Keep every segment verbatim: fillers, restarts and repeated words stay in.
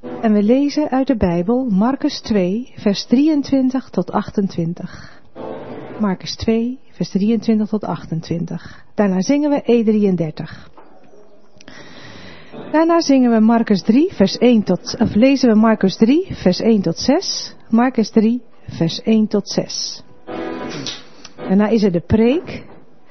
En we lezen uit de Bijbel Marcus twee, vers drieëntwintig tot achtentwintig. Marcus twee, vers drieëntwintig tot achtentwintig. Daarna zingen we E drieëndertig. Daarna zingen we Marcus drie, vers één tot, of lezen we Marcus drie, vers één tot zes. Marcus drie, vers één tot zes. Daarna is er de preek.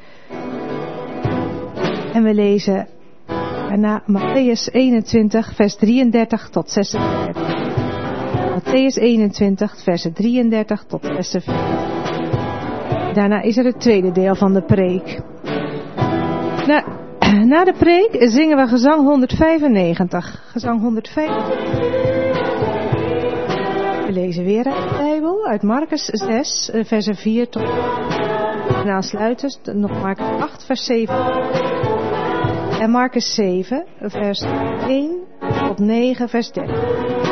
En we lezen daarna Mattheüs eenentwintig, vers drieëndertig tot zesenveertig. Mattheüs eenentwintig, vers drieëndertig tot zesenveertig. Daarna is er het tweede deel van de preek. Na, na de preek zingen we gezang honderdvijfennegentig. Gezang honderdvijfennegentig. We lezen weer uit de Bijbel, uit Marcus zes, versen vier tot... En aansluitend nog Marcus acht, vers zeven. En Marcus zeven, vers één tot negen, vers dertien.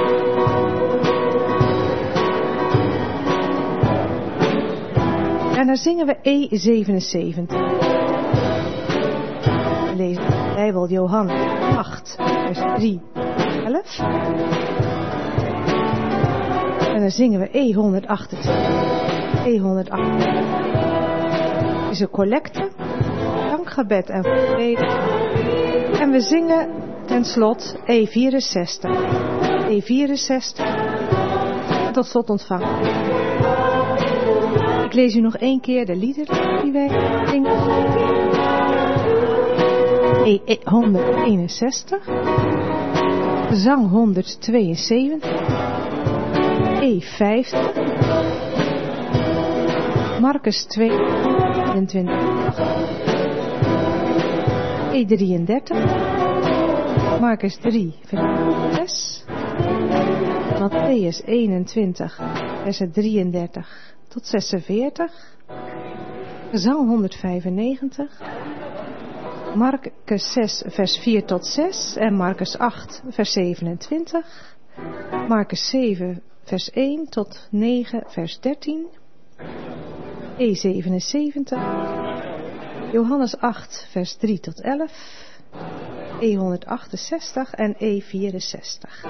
En dan zingen we E zevenenzeventig. We lezen de Bijbel Johannes acht, vers drie tot elf. En dan zingen we E honderdachtentwintig. E honderdachtentwintig. Het is een collecte, dankgebed en vrede. En we zingen ten slot E vierenzestig. E vierenzestig. En tot slot ontvangen. Ik lees u nog één keer de liederen die wij zingen. E honderdeenenzestig. Zang honderdtweeënzeventig. E vijftig. Marcus twee, eenentwintig. E drieëndertig. Marcus drie, vers zes. Mattheüs eenentwintig, vers drieëndertig tot zesenveertig. Gezang honderdvijfennegentig. Marcus zes, vers vier tot zes. En Marcus acht, vers zevenentwintig. Marcus zeven, vers één tot negen, vers dertien. E zevenenzeventig. Johannes acht, vers drie tot elf. E honderdachtenzestig en E vierenzestig.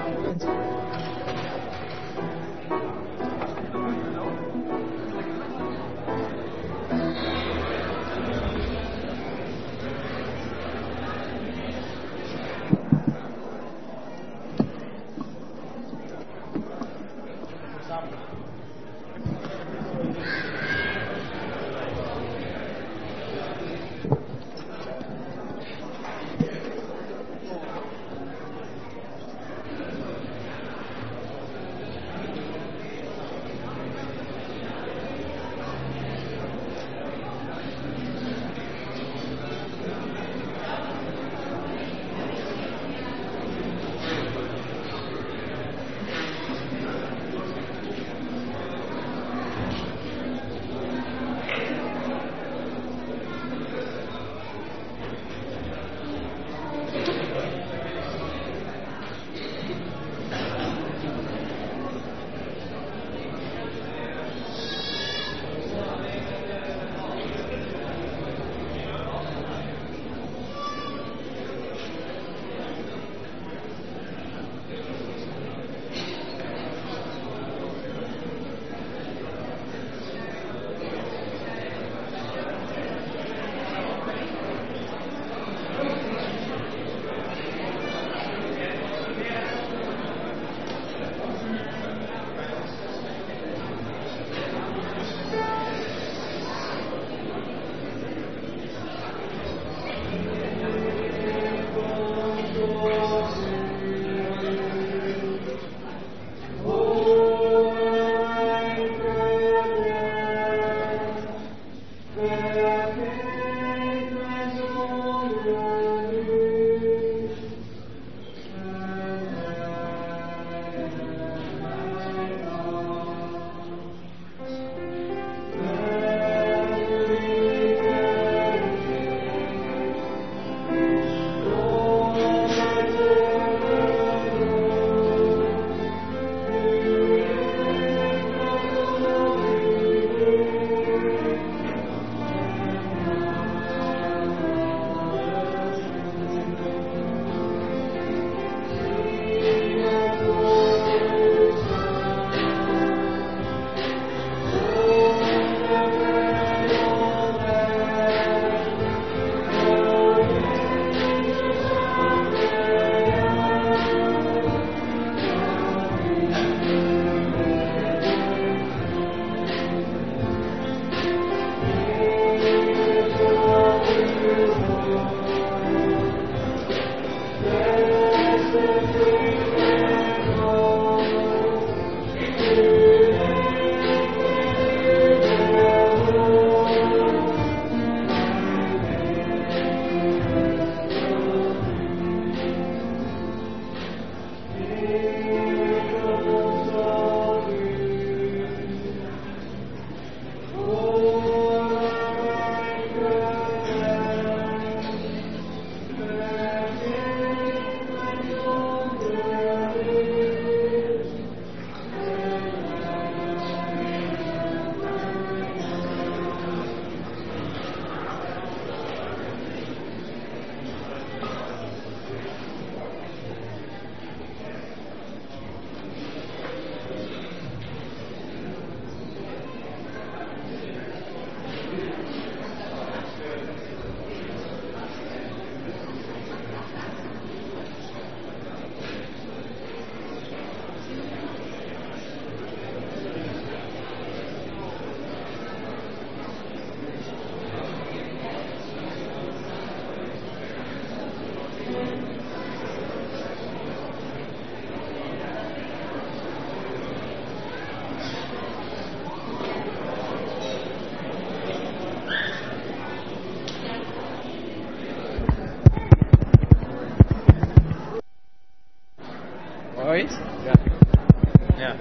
Zoiets? Ja. Ja.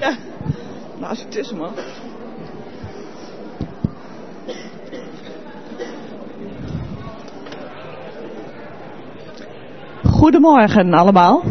Ja, nou als ik tussen mag. Goedemorgen allemaal.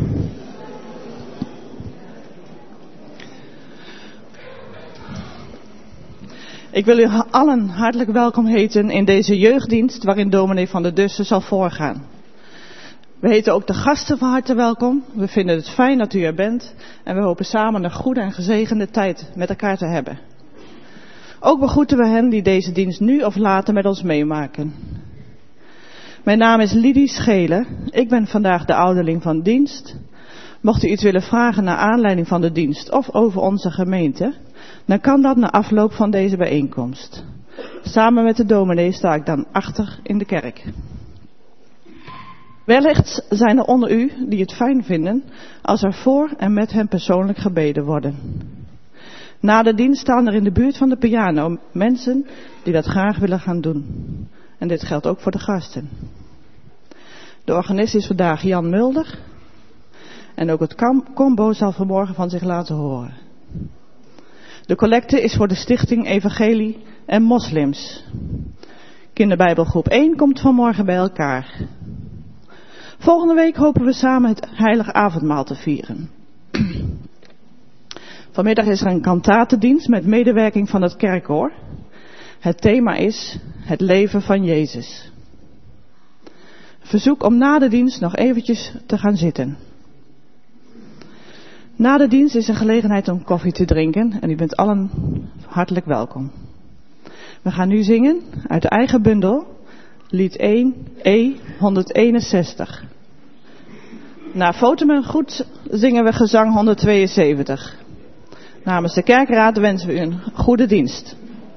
Ik wil u allen hartelijk welkom heten in deze jeugddienst waarin dominee Van der Dussen zal voorgaan. We heten ook de gasten van harte welkom. We vinden het fijn dat u er bent en we hopen samen een goede en gezegende tijd met elkaar te hebben. Ook begroeten we hen die deze dienst nu of later met ons meemaken. Mijn naam is Lidie Schelen. Ik ben vandaag de ouderling van dienst. Mocht u iets willen vragen naar aanleiding van de dienst of over onze gemeente, dan kan dat na afloop van deze bijeenkomst. Samen met de dominee sta ik dan achter in de kerk. Wellicht zijn er onder u die het fijn vinden als er voor en met hen persoonlijk gebeden worden. Na de dienst staan er in de buurt van de piano mensen die dat graag willen gaan doen. En dit geldt ook voor de gasten. De organist is vandaag Jan Mulder. En ook het combo zal vanmorgen van zich laten horen. De collecte is voor de stichting Evangelie en Moslims. Kinderbijbelgroep één komt vanmorgen bij elkaar. Volgende week hopen we samen het heilige avondmaal te vieren. Vanmiddag is er een kantatendienst met medewerking van het kerkkoor. Het thema is het leven van Jezus. Verzoek om na de dienst nog eventjes te gaan zitten. Na de dienst is er gelegenheid om koffie te drinken en u bent allen hartelijk welkom. We gaan nu zingen uit de eigen bundel, lied één E honderdeenenzestig. Na Fotemen goed zingen we gezang honderdtweeënzeventig. Namens de kerkraad wensen we u een goede dienst.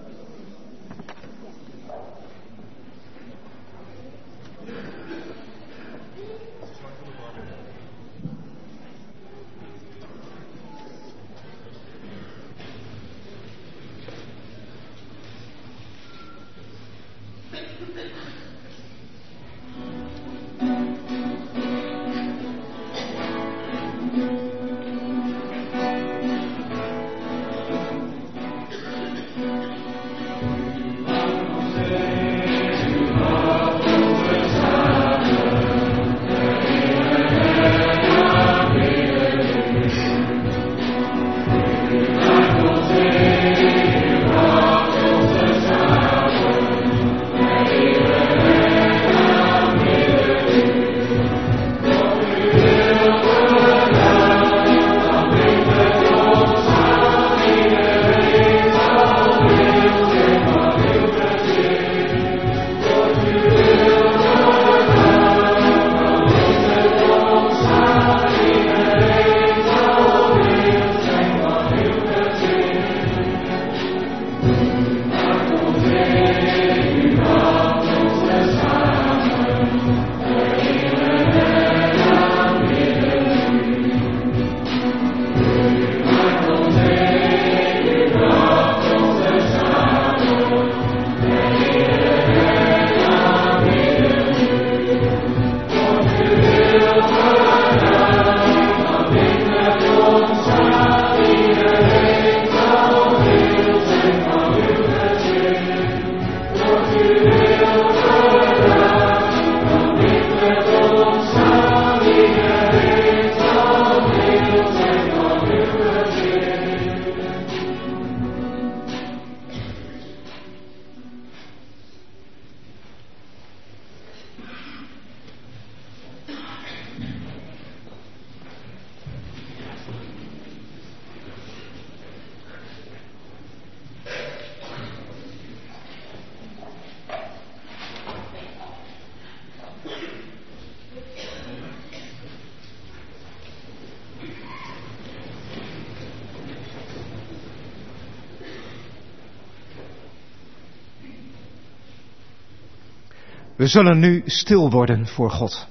We zullen nu stil worden voor God.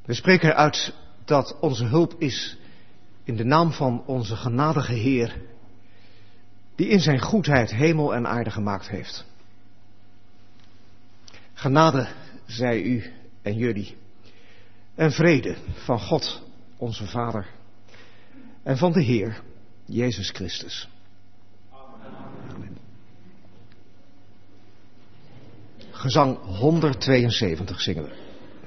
We spreken uit dat onze hulp is in de naam van onze genadige Heer, die in zijn goedheid hemel en aarde gemaakt heeft. Genade zij u en jullie, en vrede van God, onze Vader, en van de Heer, Jezus Christus. Amen. Gezang honderdtweeënzeventig zingen we.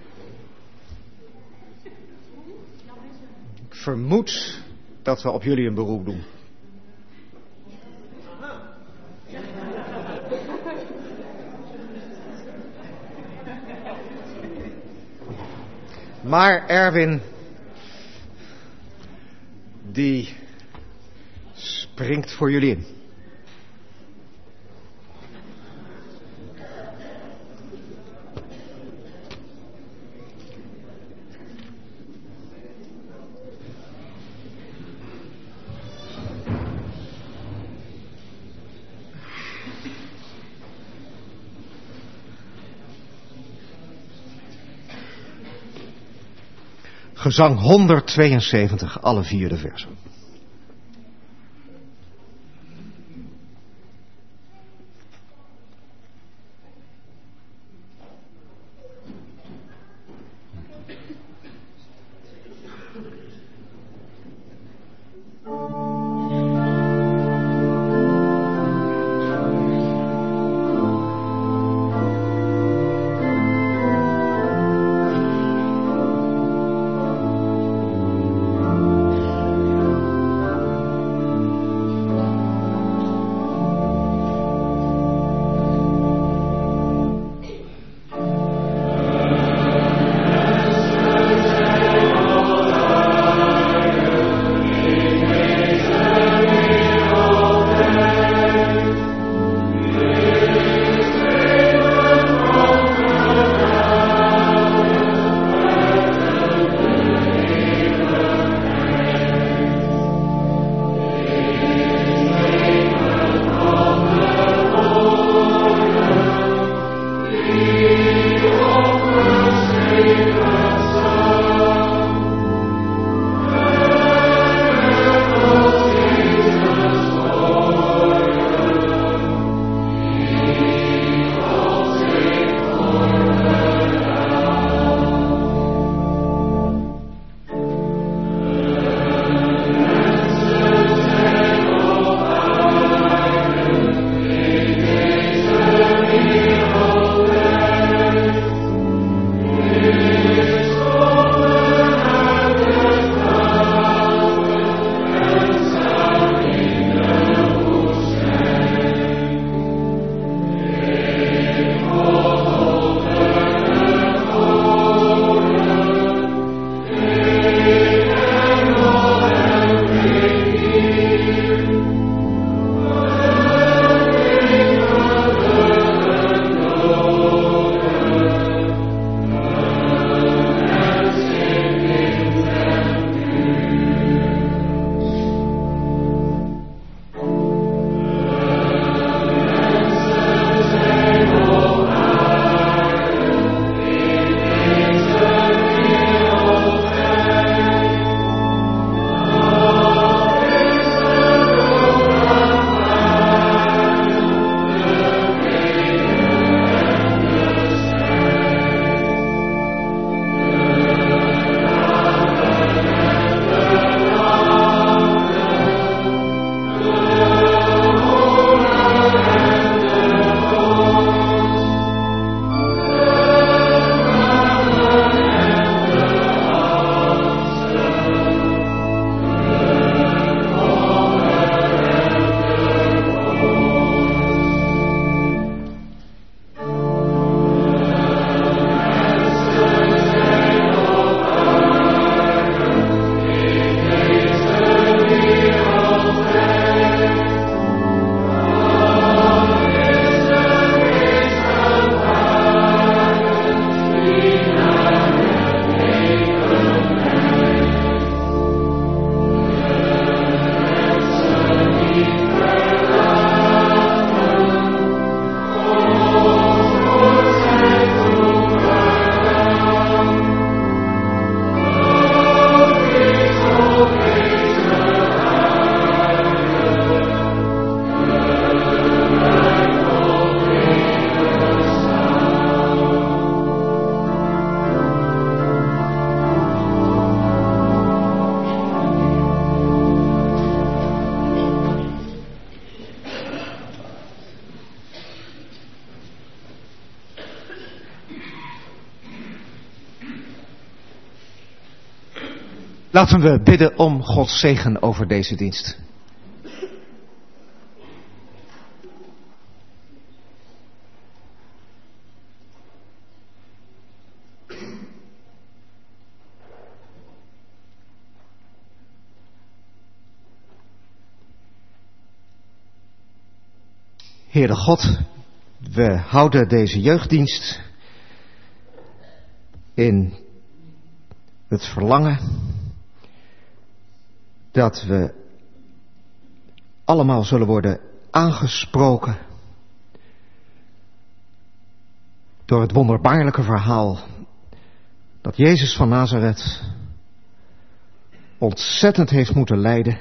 Ik vermoed dat we op jullie een beroep doen. Maar Erwin, die springt voor jullie in. Gezang honderdtweeënzeventig, alle vier de versen. Laten we bidden om Gods zegen over deze dienst. Heere God, we houden deze jeugddienst in het verlangen dat we allemaal zullen worden aangesproken door het wonderbaarlijke verhaal dat Jezus van Nazareth ontzettend heeft moeten lijden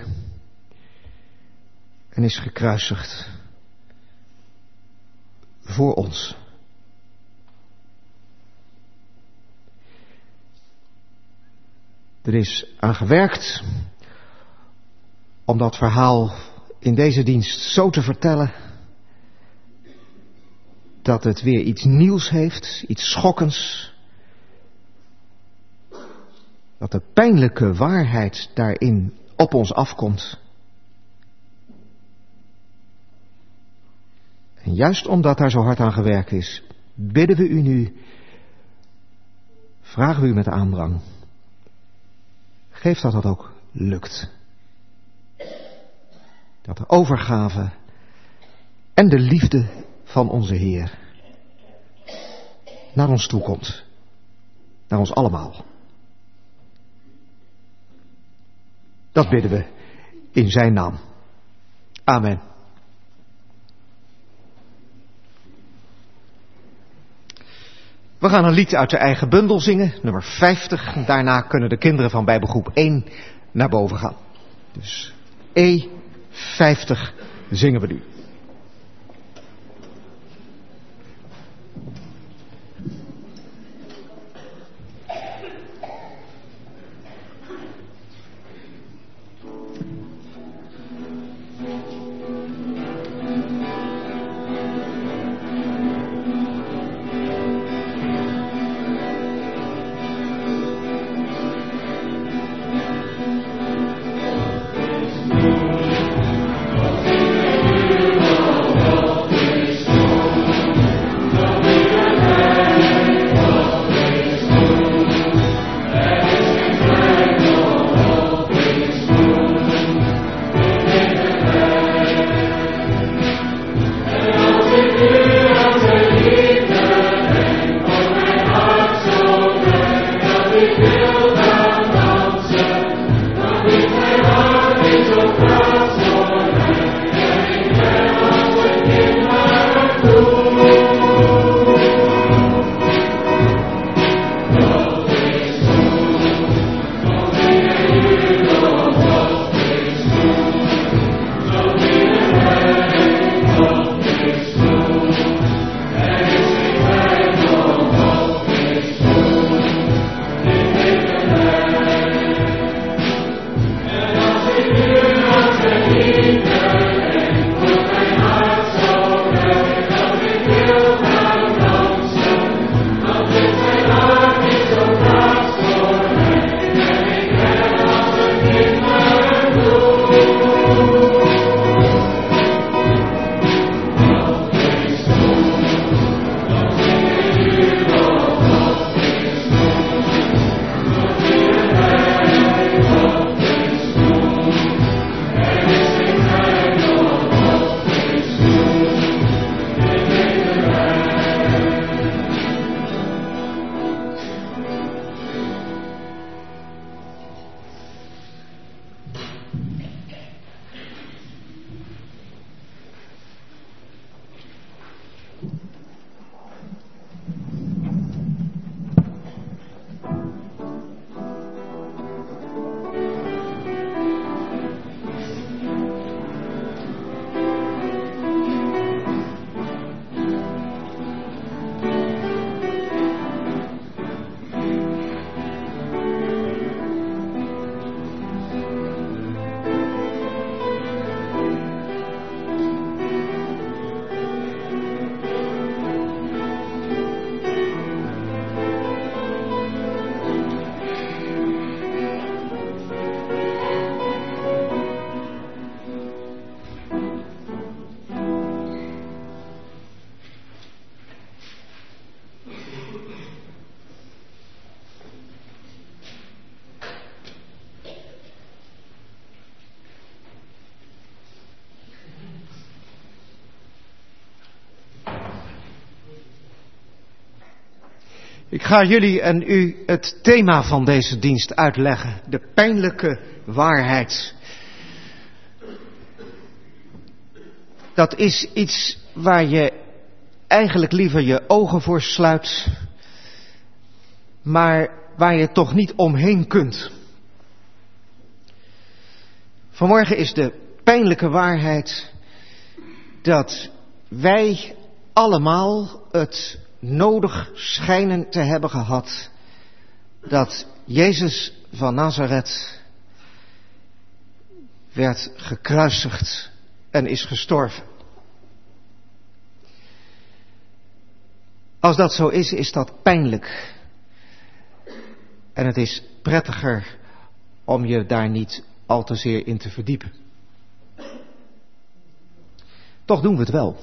en is gekruisigd voor ons. Er is aan gewerkt om dat verhaal in deze dienst zo te vertellen dat het weer iets nieuws heeft, iets schokkends. Dat de pijnlijke waarheid daarin op ons afkomt. En juist omdat daar zo hard aan gewerkt is, bidden we u nu, vragen we u met aandrang. Geef dat dat ook lukt. Dat de overgave en de liefde van onze Heer naar ons toe komt. Naar ons allemaal. Dat bidden we in zijn naam. Amen. We gaan een lied uit de eigen bundel zingen, nummer vijftig. Daarna kunnen de kinderen van Bijbelgroep één naar boven gaan. Dus E vijftig zingen we nu. Thank you. Ik ga jullie en u het thema van deze dienst uitleggen. De pijnlijke waarheid. Dat is iets waar je eigenlijk liever je ogen voor sluit, maar waar je toch niet omheen kunt. Vanmorgen is de pijnlijke waarheid dat wij allemaal het nodig schijnen te hebben gehad dat Jezus van Nazareth werd gekruisigd en is gestorven. Als dat zo is, is dat pijnlijk. En het is prettiger om je daar niet al te zeer in te verdiepen. Toch doen we het wel.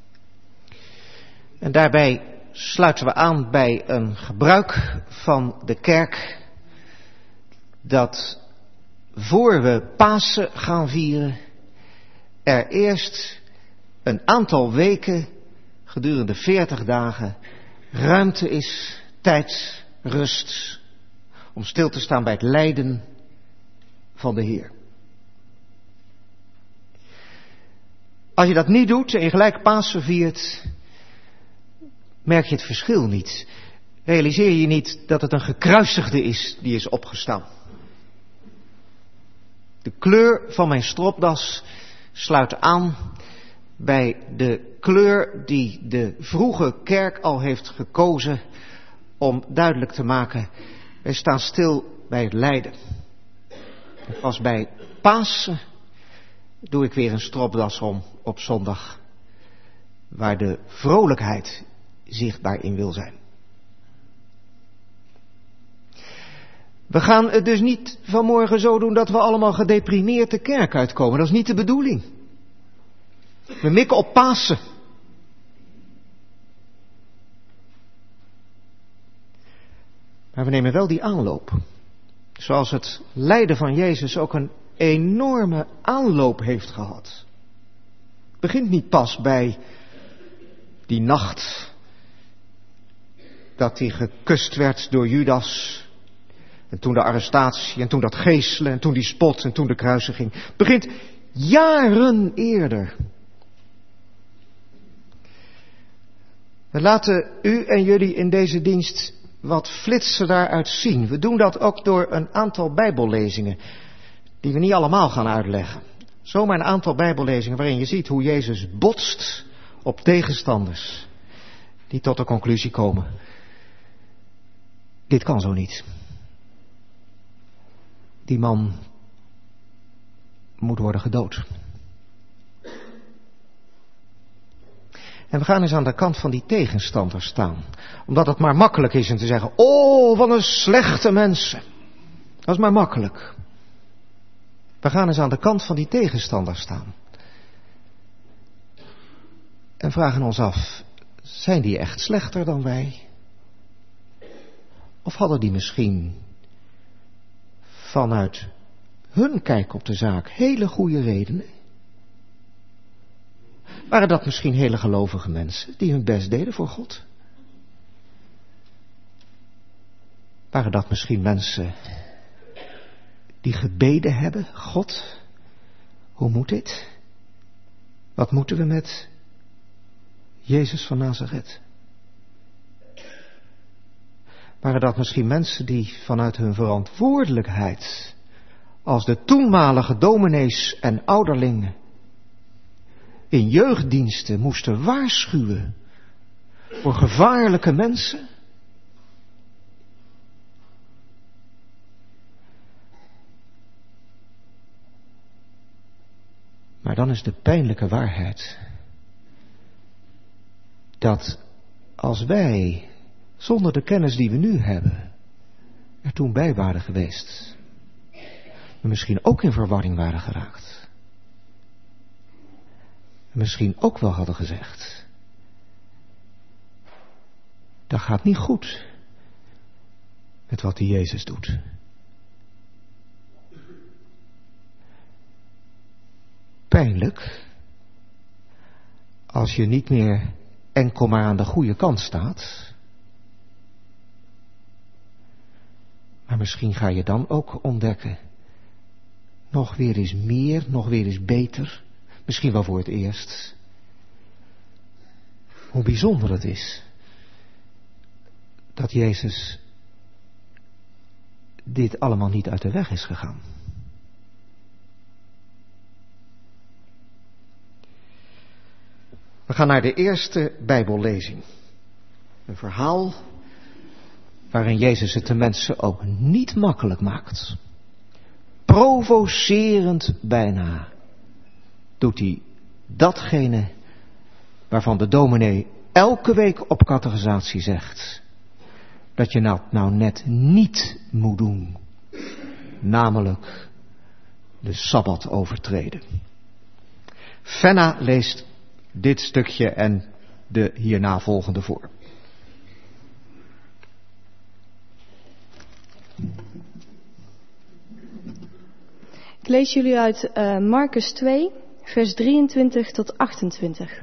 En daarbij sluiten we aan bij een gebruik van de kerk dat voor we Pasen gaan vieren, er eerst een aantal weken gedurende veertig dagen ruimte is, tijd, rust, om stil te staan bij het lijden van de Heer. Als je dat niet doet en je gelijk Pasen viert, merk je het verschil niet. Realiseer je niet dat het een gekruisigde is die is opgestaan. De kleur van mijn stropdas sluit aan bij de kleur die de vroege kerk al heeft gekozen om duidelijk te maken, wij staan stil bij het lijden. En pas bij Pasen doe ik weer een stropdas om op zondag, waar de vrolijkheid zichtbaar in wil zijn. We gaan het dus niet vanmorgen zo doen dat we allemaal gedeprimeerd de kerk uitkomen. Dat is niet de bedoeling. We mikken op Pasen. Maar we nemen wel die aanloop. Zoals het lijden van Jezus ook een enorme aanloop heeft gehad. Het begint niet pas bij die nacht dat hij gekust werd door Judas. En toen de arrestatie, en toen dat geeselen, en toen die spot, en toen de kruisiging. Het begint jaren eerder. We laten u en jullie in deze dienst wat flitsen daaruit zien. We doen dat ook door een aantal bijbellezingen, die we niet allemaal gaan uitleggen. Zomaar een aantal bijbellezingen waarin je ziet hoe Jezus botst op tegenstanders, die tot de conclusie komen: dit kan zo niet. Die man moet worden gedood. En we gaan eens aan de kant van die tegenstanders staan. Omdat het maar makkelijk is om te zeggen: oh, wat een slechte mensen. Dat is maar makkelijk. We gaan eens aan de kant van die tegenstanders staan. En vragen ons af: zijn die echt slechter dan wij? Of hadden die misschien vanuit hun kijk op de zaak hele goede redenen? Waren dat misschien hele gelovige mensen die hun best deden voor God? Waren dat misschien mensen die gebeden hebben: God, hoe moet dit? Wat moeten we met Jezus van Nazareth? Waren dat misschien mensen die vanuit hun verantwoordelijkheid als de toenmalige dominees en ouderlingen in jeugddiensten moesten waarschuwen voor gevaarlijke mensen? Maar dan is de pijnlijke waarheid dat als wij, zonder de kennis die we nu hebben, er toen bij waren geweest, we misschien ook in verwarring waren geraakt. En misschien ook wel hadden gezegd: dat gaat niet goed met wat die Jezus doet. Pijnlijk als je niet meer enkel maar aan de goede kant staat, misschien ga je dan ook ontdekken, nog weer eens meer, nog weer eens beter, misschien wel voor het eerst, hoe bijzonder het is dat Jezus dit allemaal niet uit de weg is gegaan. We gaan naar de eerste Bijbellezing. Een verhaal waarin Jezus het de mensen ook niet makkelijk maakt. Provocerend bijna doet hij datgene waarvan de dominee elke week op catechisatie zegt dat je nou, nou net niet moet doen. Namelijk de Sabbat overtreden. Fenna leest dit stukje en de hierna volgende voor. Ik lees jullie uit uh, Marcus twee, vers drieëntwintig tot achtentwintig.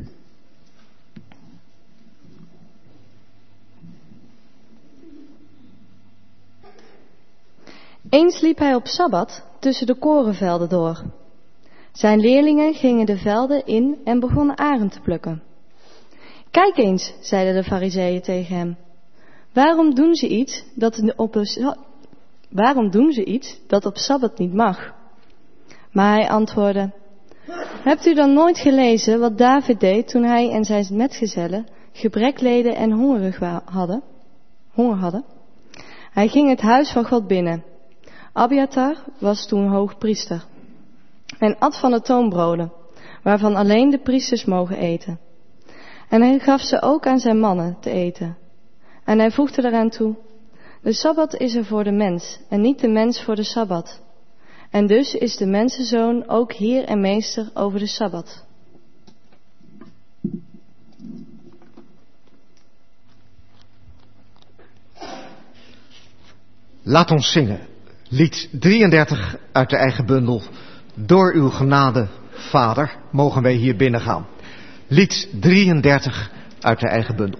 Eens liep hij op Sabbat tussen de korenvelden door. Zijn leerlingen gingen de velden in en begonnen aren te plukken. Kijk eens, zeiden de Farizeeën tegen hem. Waarom doen ze iets dat op, waarom doen ze iets dat op Sabbat niet mag? Maar hij antwoordde, hebt u dan nooit gelezen wat David deed toen hij en zijn metgezellen gebrek leden en hongerig hadden? Honger hadden? Hij ging het huis van God binnen. Abiatar was toen hoogpriester en at van de toonbroden, waarvan alleen de priesters mogen eten. En hij gaf ze ook aan zijn mannen te eten. En hij voegde eraan toe, de Sabbat is er voor de mens en niet de mens voor de Sabbat. En dus is de mensenzoon ook heer en meester over de Sabbat. Laat ons zingen. Lied drieëndertig uit de eigen bundel. Door uw genade, Vader, mogen wij hier binnen gaan. Lied drieëndertig uit de eigen bundel.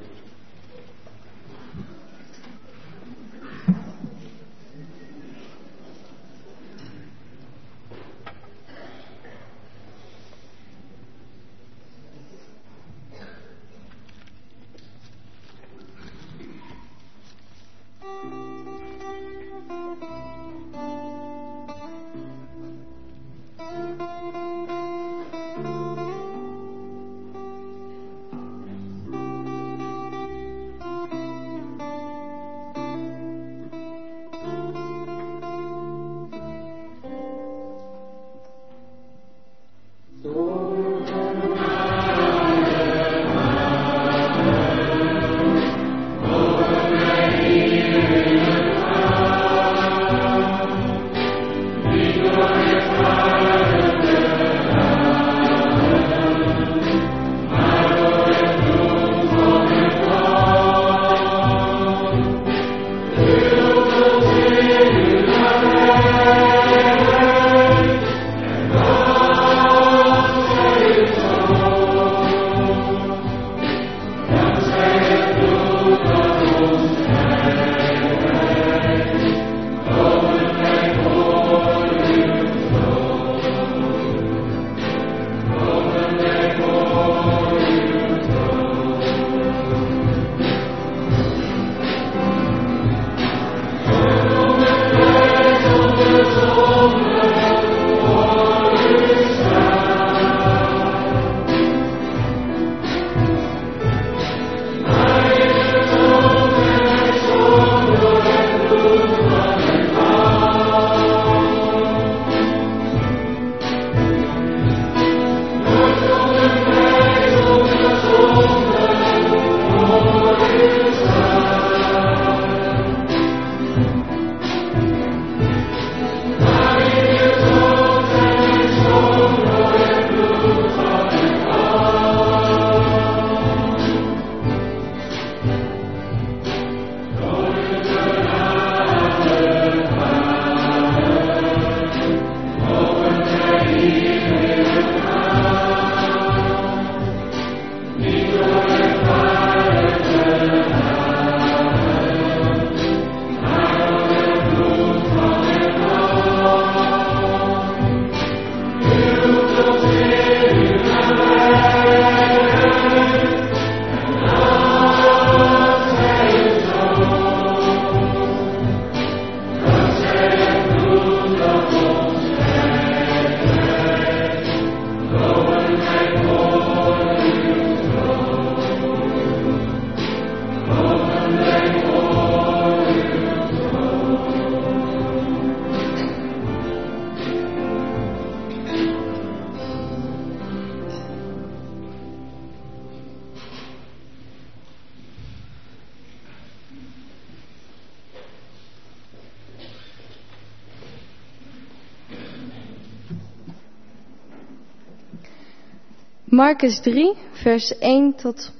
Marcus drie, vers één tot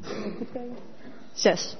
zes.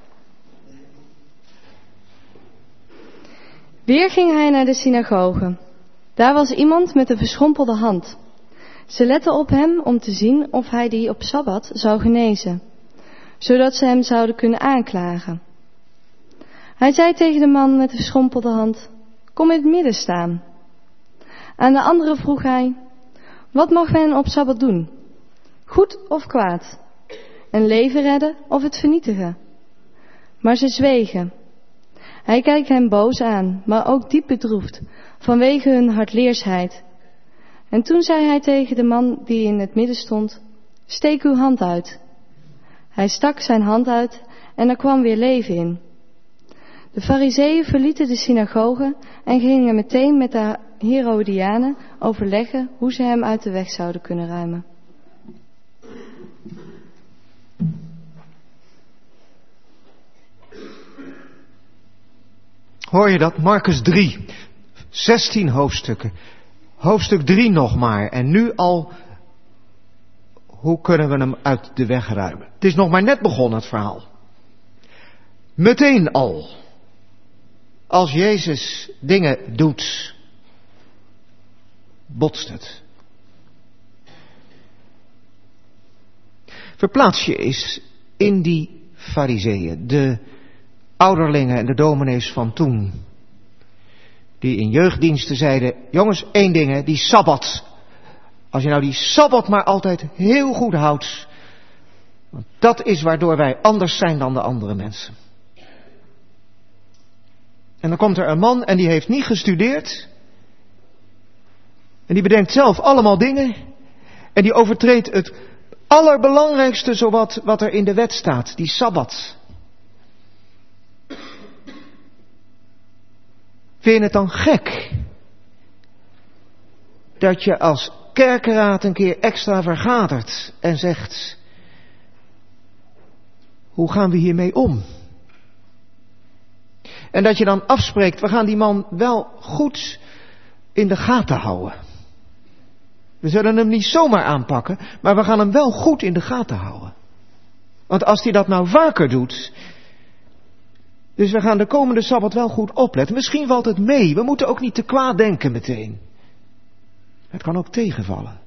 Weer ging hij naar de synagoge. Daar was iemand met een verschrompelde hand. Ze letten op hem om te zien of hij die op Sabbat zou genezen, zodat ze hem zouden kunnen aanklagen. Hij zei tegen de man met de verschrompelde hand: kom in het midden staan. Aan de andere vroeg hij: wat mag men op Sabbat doen? Goed of kwaad? Een leven redden of het vernietigen? Maar ze zwegen. Hij kijkt hen boos aan, maar ook diep bedroefd, vanwege hun hardleersheid. En toen zei hij tegen de man die in het midden stond: steek uw hand uit. Hij stak zijn hand uit en er kwam weer leven in. De Farizeeën verlieten de synagoge en gingen meteen met de Herodianen overleggen hoe ze hem uit de weg zouden kunnen ruimen. Hoor je dat? Marcus drie. zestien hoofdstukken. Hoofdstuk drie nog maar. En nu al, hoe kunnen we hem uit de weg ruimen? Het is nog maar net begonnen, het verhaal. Meteen al. Als Jezus dingen doet, botst het. Verplaats je eens in die Farizeeën, de ouderlingen en de dominees van toen, die in jeugddiensten zeiden: jongens, één ding, hè, die Sabbat. Als je nou die Sabbat maar altijd heel goed houdt, want dat is waardoor wij anders zijn dan de andere mensen. En dan komt er een man en die heeft niet gestudeerd. En die bedenkt zelf allemaal dingen. En die overtreedt het allerbelangrijkste zowat wat er in de wet staat, die Sabbat. Vind je het dan gek dat je als kerkenraad een keer extra vergadert en zegt: hoe gaan we hiermee om? En dat je dan afspreekt: we gaan die man wel goed in de gaten houden. We zullen hem niet zomaar aanpakken, maar we gaan hem wel goed in de gaten houden. Want als hij dat nou vaker doet, dus we gaan de komende Sabbat wel goed opletten. Misschien valt het mee, we moeten ook niet te kwaad denken meteen. Het kan ook tegenvallen.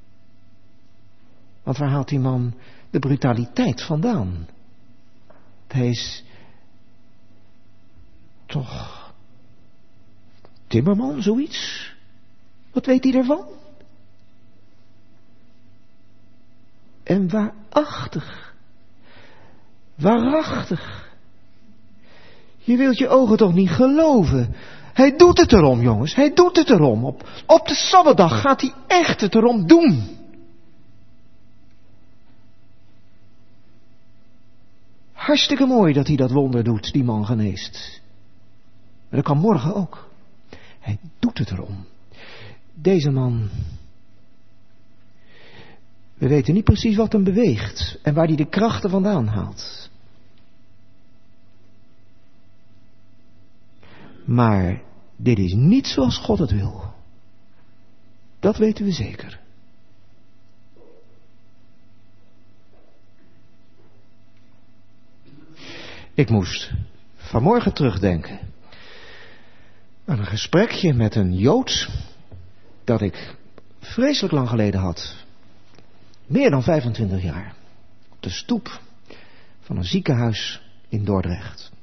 Want waar haalt die man de brutaliteit vandaan? Hij is toch timmerman, zoiets? Wat weet hij ervan? En waarachtig, waarachtig. Je wilt je ogen toch niet geloven. Hij doet het erom, jongens. Hij doet het erom. Op, op de Sabbatdag gaat hij echt het erom doen. Hartstikke mooi dat hij dat wonder doet, die man geneest. Maar dat kan morgen ook. Hij doet het erom. Deze man, we weten niet precies wat hem beweegt en waar hij de krachten vandaan haalt. Maar dit is niet zoals God het wil. Dat weten we zeker. Ik moest vanmorgen terugdenken aan een gesprekje met een Jood dat ik vreselijk lang geleden had. Meer dan vijfentwintig jaar. Op de stoep van een ziekenhuis in Dordrecht.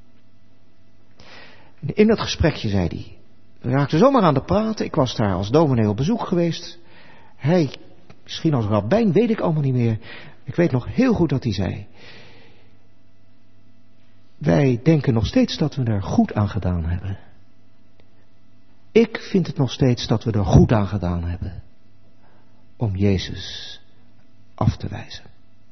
En in dat gesprekje zei hij, we raakten zomaar aan de praten. Ik was daar als dominee op bezoek geweest. Hij, misschien als rabbijn, weet ik allemaal niet meer. Ik weet nog heel goed dat hij zei: wij denken nog steeds dat we er goed aan gedaan hebben. Ik vind het nog steeds dat we er goed aan gedaan hebben om Jezus af te wijzen.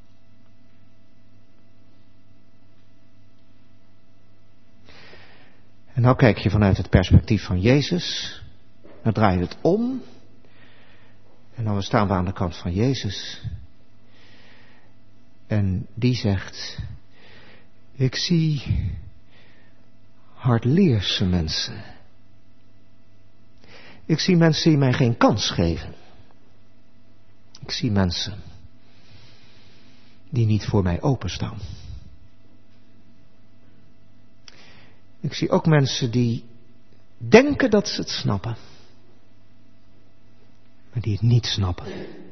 En nou kijk je vanuit het perspectief van Jezus, dan draai je het om en dan staan we aan de kant van Jezus. En die zegt: ik zie hardleerse mensen. Ik zie mensen die mij geen kans geven. Ik Ik zie mensen die niet voor mij openstaan. Ik zie ook mensen die denken dat ze het snappen, maar die het niet snappen.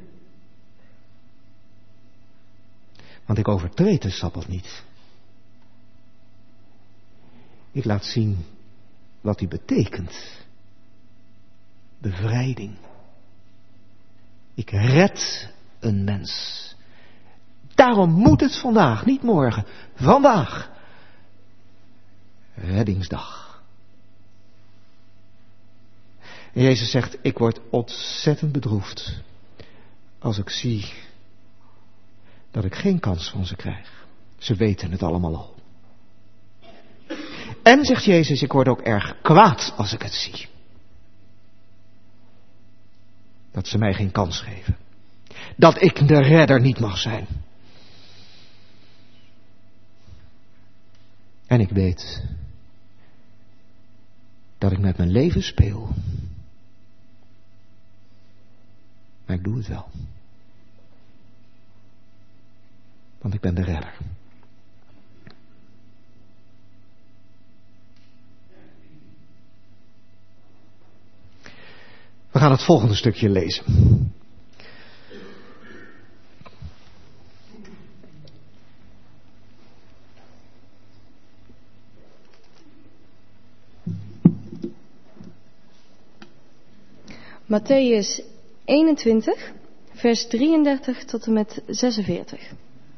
Want ik overtreed de Sabbat niet. Ik laat zien wat die betekent. Bevrijding. Ik red een mens. Daarom moet het vandaag, niet morgen, vandaag. Reddingsdag. En Jezus zegt, ik word ontzettend bedroefd als ik zie dat ik geen kans van ze krijg. Ze weten het allemaal al. En, zegt Jezus, ik word ook erg kwaad als ik het zie. Dat ze mij geen kans geven. Dat ik de redder niet mag zijn. En ik weet dat ik met mijn leven speel. Maar ik doe het wel. Want ik ben de redder. We gaan het volgende stukje lezen. Mattheüs eenentwintig, vers drieëndertig tot en met zesenveertig.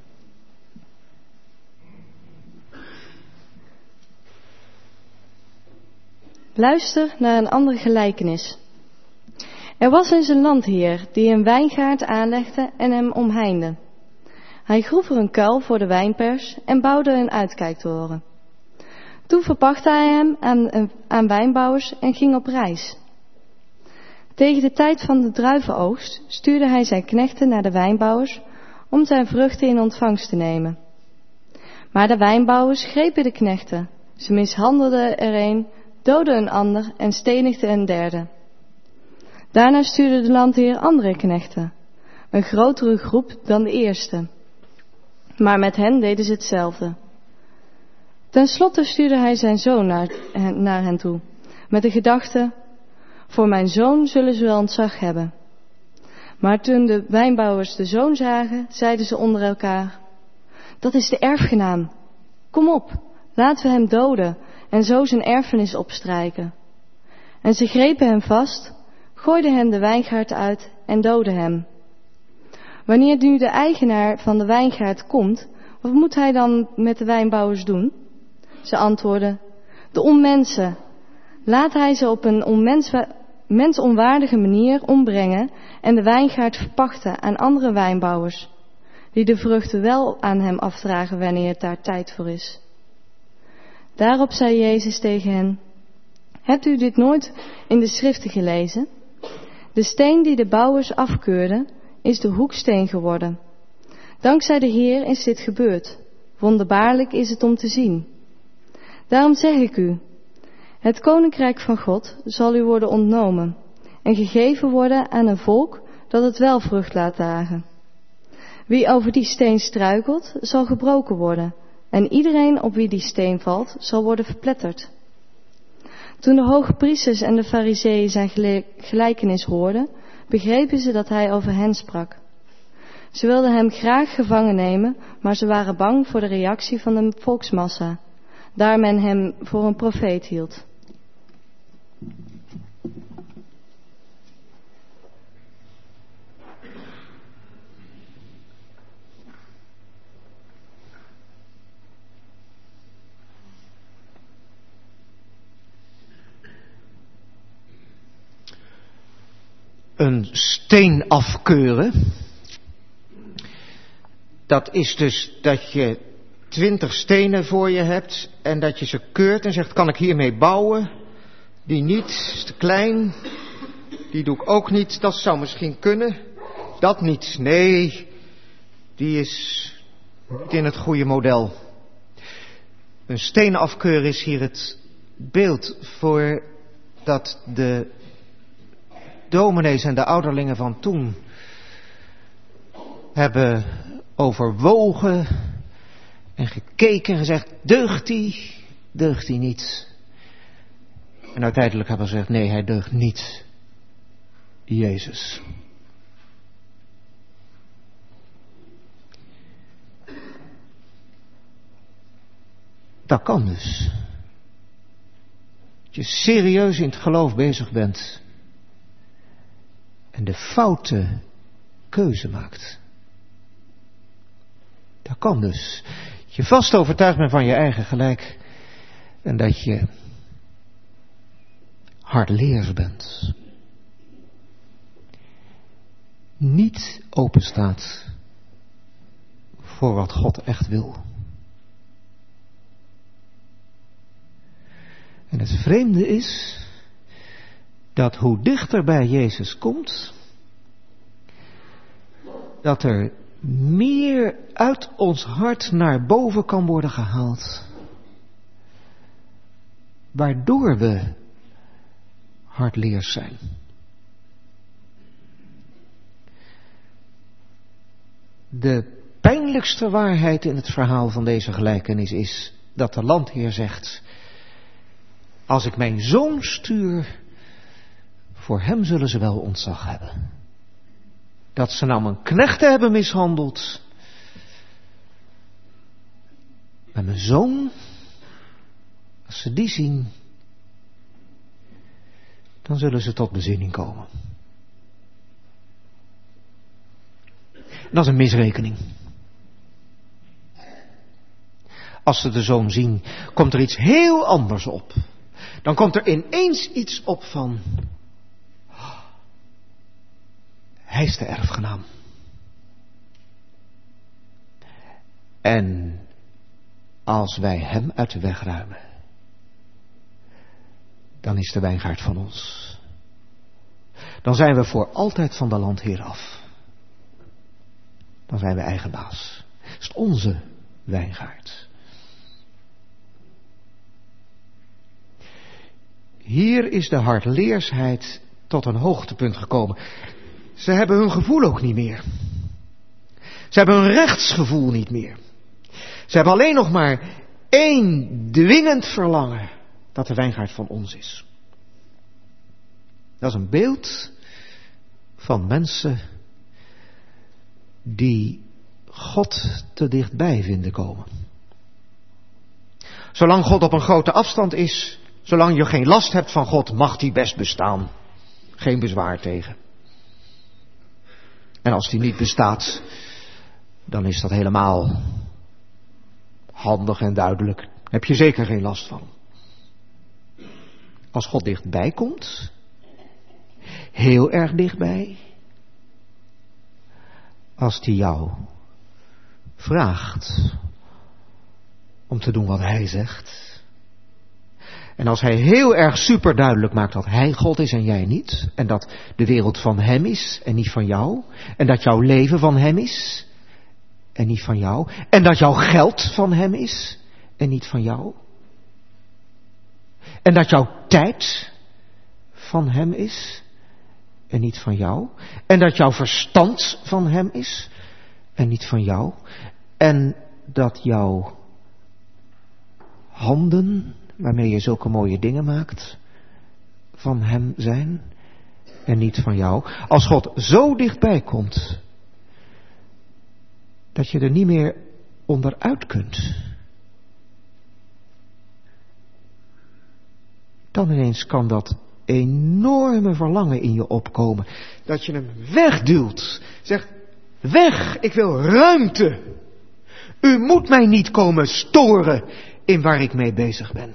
Luister naar een andere gelijkenis. Er was eens een landheer die een wijngaard aanlegde en hem omheinde. Hij groef er een kuil voor de wijnpers en bouwde een uitkijktoren. Toen verpachtte hij hem aan, aan wijnbouwers en ging op reis. Tegen de tijd van de druivenoogst stuurde hij zijn knechten naar de wijnbouwers om zijn vruchten in ontvangst te nemen. Maar de wijnbouwers grepen de knechten, ze mishandelden er een, doodden een ander en stenigden een derde. Daarna stuurde de landheer andere knechten, een grotere groep dan de eerste. Maar met hen deden ze hetzelfde. Ten slotte stuurde hij zijn zoon naar, naar hen toe, met de gedachte, voor mijn zoon zullen ze wel ontzag hebben. Maar toen de wijnbouwers de zoon zagen, zeiden ze onder elkaar, dat is de erfgenaam. Kom op, laten we hem doden en zo zijn erfenis opstrijken. En ze grepen hem vast, gooiden hem de wijngaard uit en doodden hem. Wanneer nu de eigenaar van de wijngaard komt, wat moet hij dan met de wijnbouwers doen? Ze antwoordden, de onmensen. Laat hij ze op een onmens, mensonwaardige manier ombrengen en de wijngaard verpachten aan andere wijnbouwers, die de vruchten wel aan hem afdragen wanneer het daar tijd voor is. Daarop zei Jezus tegen hen, hebt u dit nooit in de schriften gelezen? De steen die de bouwers afkeurden, is de hoeksteen geworden. Dankzij de Heer is dit gebeurd. Wonderbaarlijk is het om te zien. Daarom zeg ik u, het koninkrijk van God zal u worden ontnomen en gegeven worden aan een volk dat het wel vrucht laat dragen. Wie over die steen struikelt, zal gebroken worden en iedereen op wie die steen valt, zal worden verpletterd. Toen de hoge priesters en de farizeeën zijn gelijkenis hoorden, begrepen ze dat hij over hen sprak. Ze wilden hem graag gevangen nemen, maar ze waren bang voor de reactie van de volksmassa, daar men hem voor een profeet hield. Een steen afkeuren, dat is dus dat je twintig stenen voor je hebt en dat je ze keurt en zegt, kan ik hiermee bouwen? Die niet, is te klein, die doe ik ook niet, dat zou misschien kunnen, dat niet, nee, die is niet in het goede model. Een steen afkeuren is hier het beeld voor dat de dominees en de ouderlingen van toen hebben overwogen en gekeken en gezegd, deugt die, deugt die niet. En uiteindelijk hebben we gezegd, nee, hij deugt niet. Jezus. Dat kan dus. Dat je serieus in het geloof bezig bent en de foute keuze maakt. Dat kan dus. Dat je vast overtuigd bent van je eigen gelijk en dat je hardleers bent. Niet openstaat voor wat God echt wil. En het vreemde is dat hoe dichter bij Jezus komt, dat er meer uit ons hart naar boven kan worden gehaald, waardoor we hardleers zijn. De pijnlijkste waarheid in het verhaal van deze gelijkenis is dat de landheer zegt, als ik mijn zoon stuur, voor hem zullen ze wel ontzag hebben. Dat ze nou mijn knechten hebben mishandeld. Maar mijn zoon, als ze die zien, dan zullen ze tot bezinning komen. Dat is een misrekening. Als ze de zoon zien, komt er iets heel anders op. Dan komt er ineens iets op van, hij is de erfgenaam. En als wij hem uit de weg ruimen, dan is de wijngaard van ons. Dan zijn we voor altijd van de landheer af. Dan zijn we eigen baas. Het is onze wijngaard. Hier is de hardleersheid tot een hoogtepunt gekomen. Ze hebben hun gevoel ook niet meer. Ze hebben hun rechtsgevoel niet meer. Ze hebben alleen nog maar één dwingend verlangen, dat de wijngaard van ons is. Dat is een beeld van mensen die God te dichtbij vinden komen. Zolang God op een grote afstand is, zolang je geen last hebt van God, mag die best bestaan. Geen bezwaar tegen. En als die niet bestaat, dan is dat helemaal handig en duidelijk. Heb je zeker geen last van. Als God dichtbij komt, heel erg dichtbij, als die jou vraagt om te doen wat hij zegt, en als hij heel erg super duidelijk maakt dat hij God is en jij niet, en dat de wereld van hem is en niet van jou, en dat jouw leven van hem is en niet van jou, en dat jouw geld van hem is en niet van jou, en dat jouw tijd van hem is en niet van jou, en dat jouw verstand van hem is en niet van jou, en dat jouw handen, waarmee je zulke mooie dingen maakt, van hem zijn en niet van jou. Als God zo dichtbij komt, dat je er niet meer onderuit kunt, dan ineens kan dat enorme verlangen in je opkomen, dat je hem wegduwt, zegt, weg, ik wil ruimte. U moet mij niet komen storen in waar ik mee bezig ben.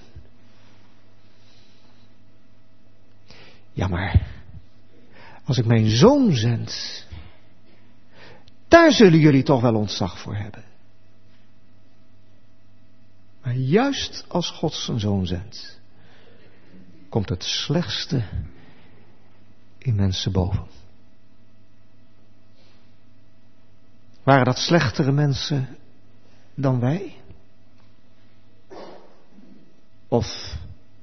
Ja, maar als ik mijn zoon zend, daar zullen jullie toch wel ontzag voor hebben. Maar juist als God zijn zoon zendt, komt het slechtste in mensen boven. Waren dat slechtere mensen dan wij? Of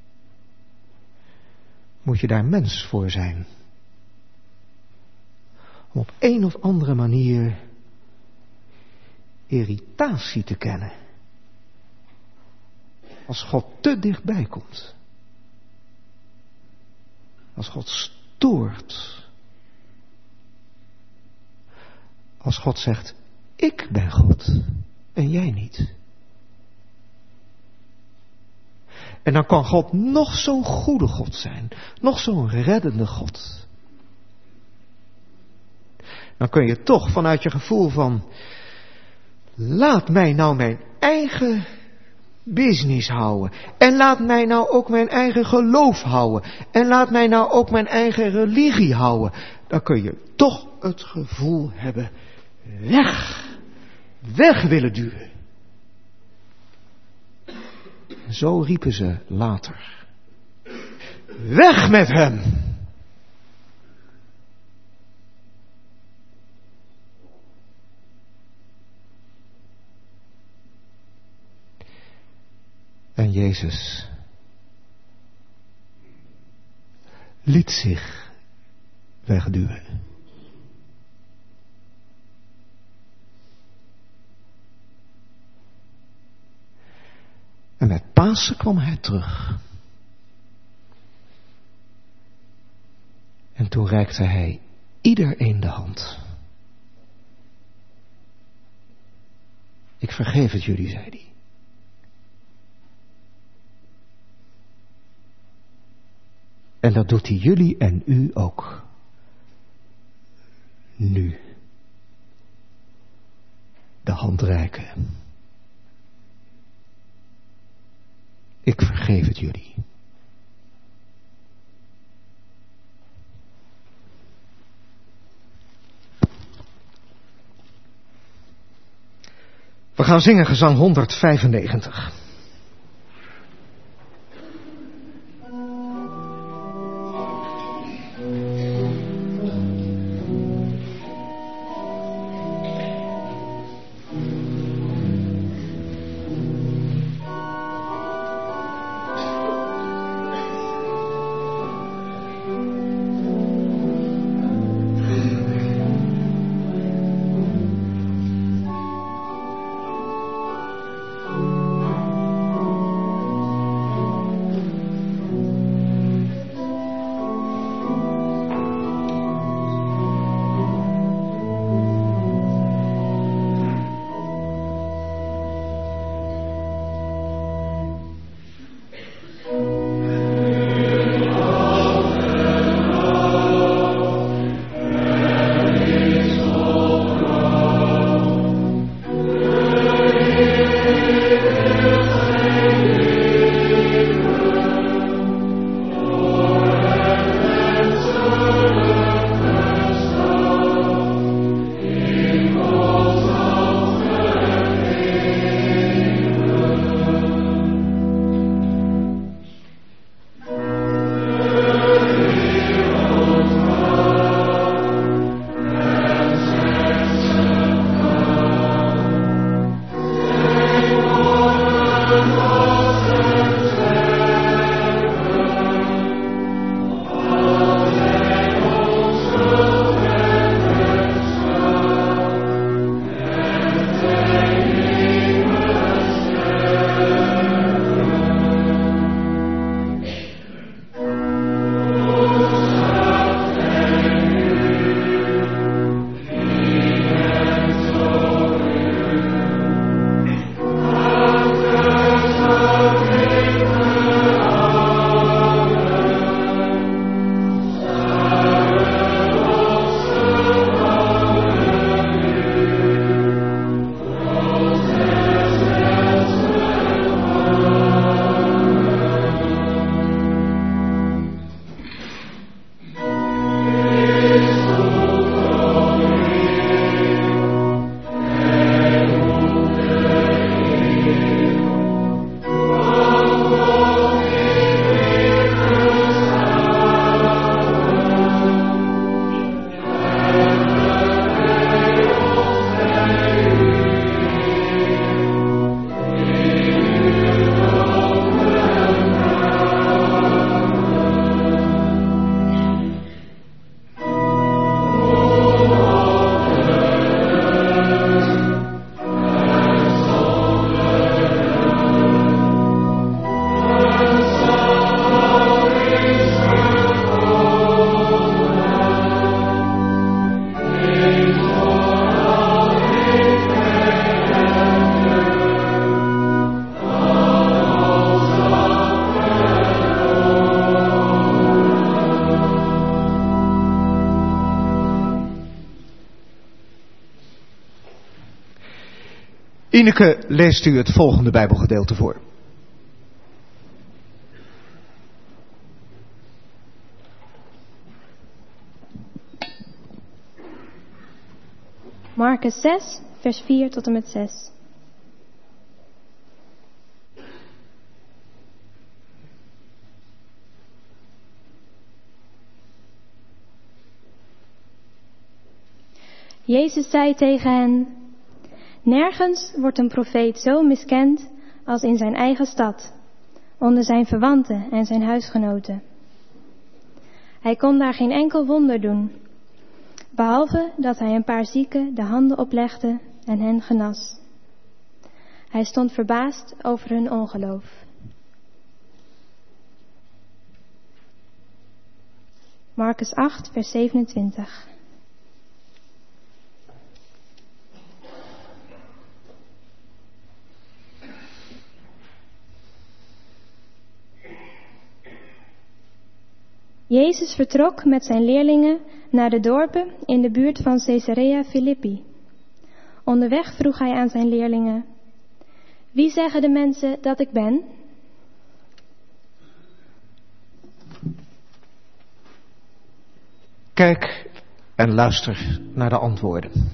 moet je daar mens voor zijn? Om op een of andere manier irritatie te kennen. Als God te dichtbij komt. Als God stoort. Als God zegt, ik ben God en jij niet. En dan kan God nog zo'n goede God zijn. Nog zo'n reddende God. Dan kun je toch vanuit je gevoel van, laat mij nou mijn eigen business houden. En laat mij nou ook mijn eigen geloof houden. En laat mij nou ook mijn eigen religie houden. Dan kun je toch het gevoel hebben, weg. Weg willen duwen. Zo riepen ze later. Weg met hem. En Jezus liet zich wegduwen. En met Pasen kwam hij terug. En toen reikte hij iedereen de hand. Ik vergeef het jullie, zei hij. En dat doet hij jullie en u ook. Nu. De hand reiken. Ik vergeef het jullie. We gaan zingen gezang honderdvijfennegentig. Ineke leest u het volgende Bijbelgedeelte voor. Marcus zes, vers vier tot en met zes. Jezus zei tegen hen: nergens wordt een profeet zo miskend als in zijn eigen stad, onder zijn verwanten en zijn huisgenoten. Hij kon daar geen enkel wonder doen, behalve dat hij een paar zieken de handen oplegde en hen genas. Hij stond verbaasd over hun ongeloof. Marcus acht, vers zevenentwintig. Jezus vertrok met zijn leerlingen naar de dorpen in de buurt van Caesarea Philippi. Onderweg vroeg hij aan zijn leerlingen: wie zeggen de mensen dat ik ben? Kijk en luister naar de antwoorden.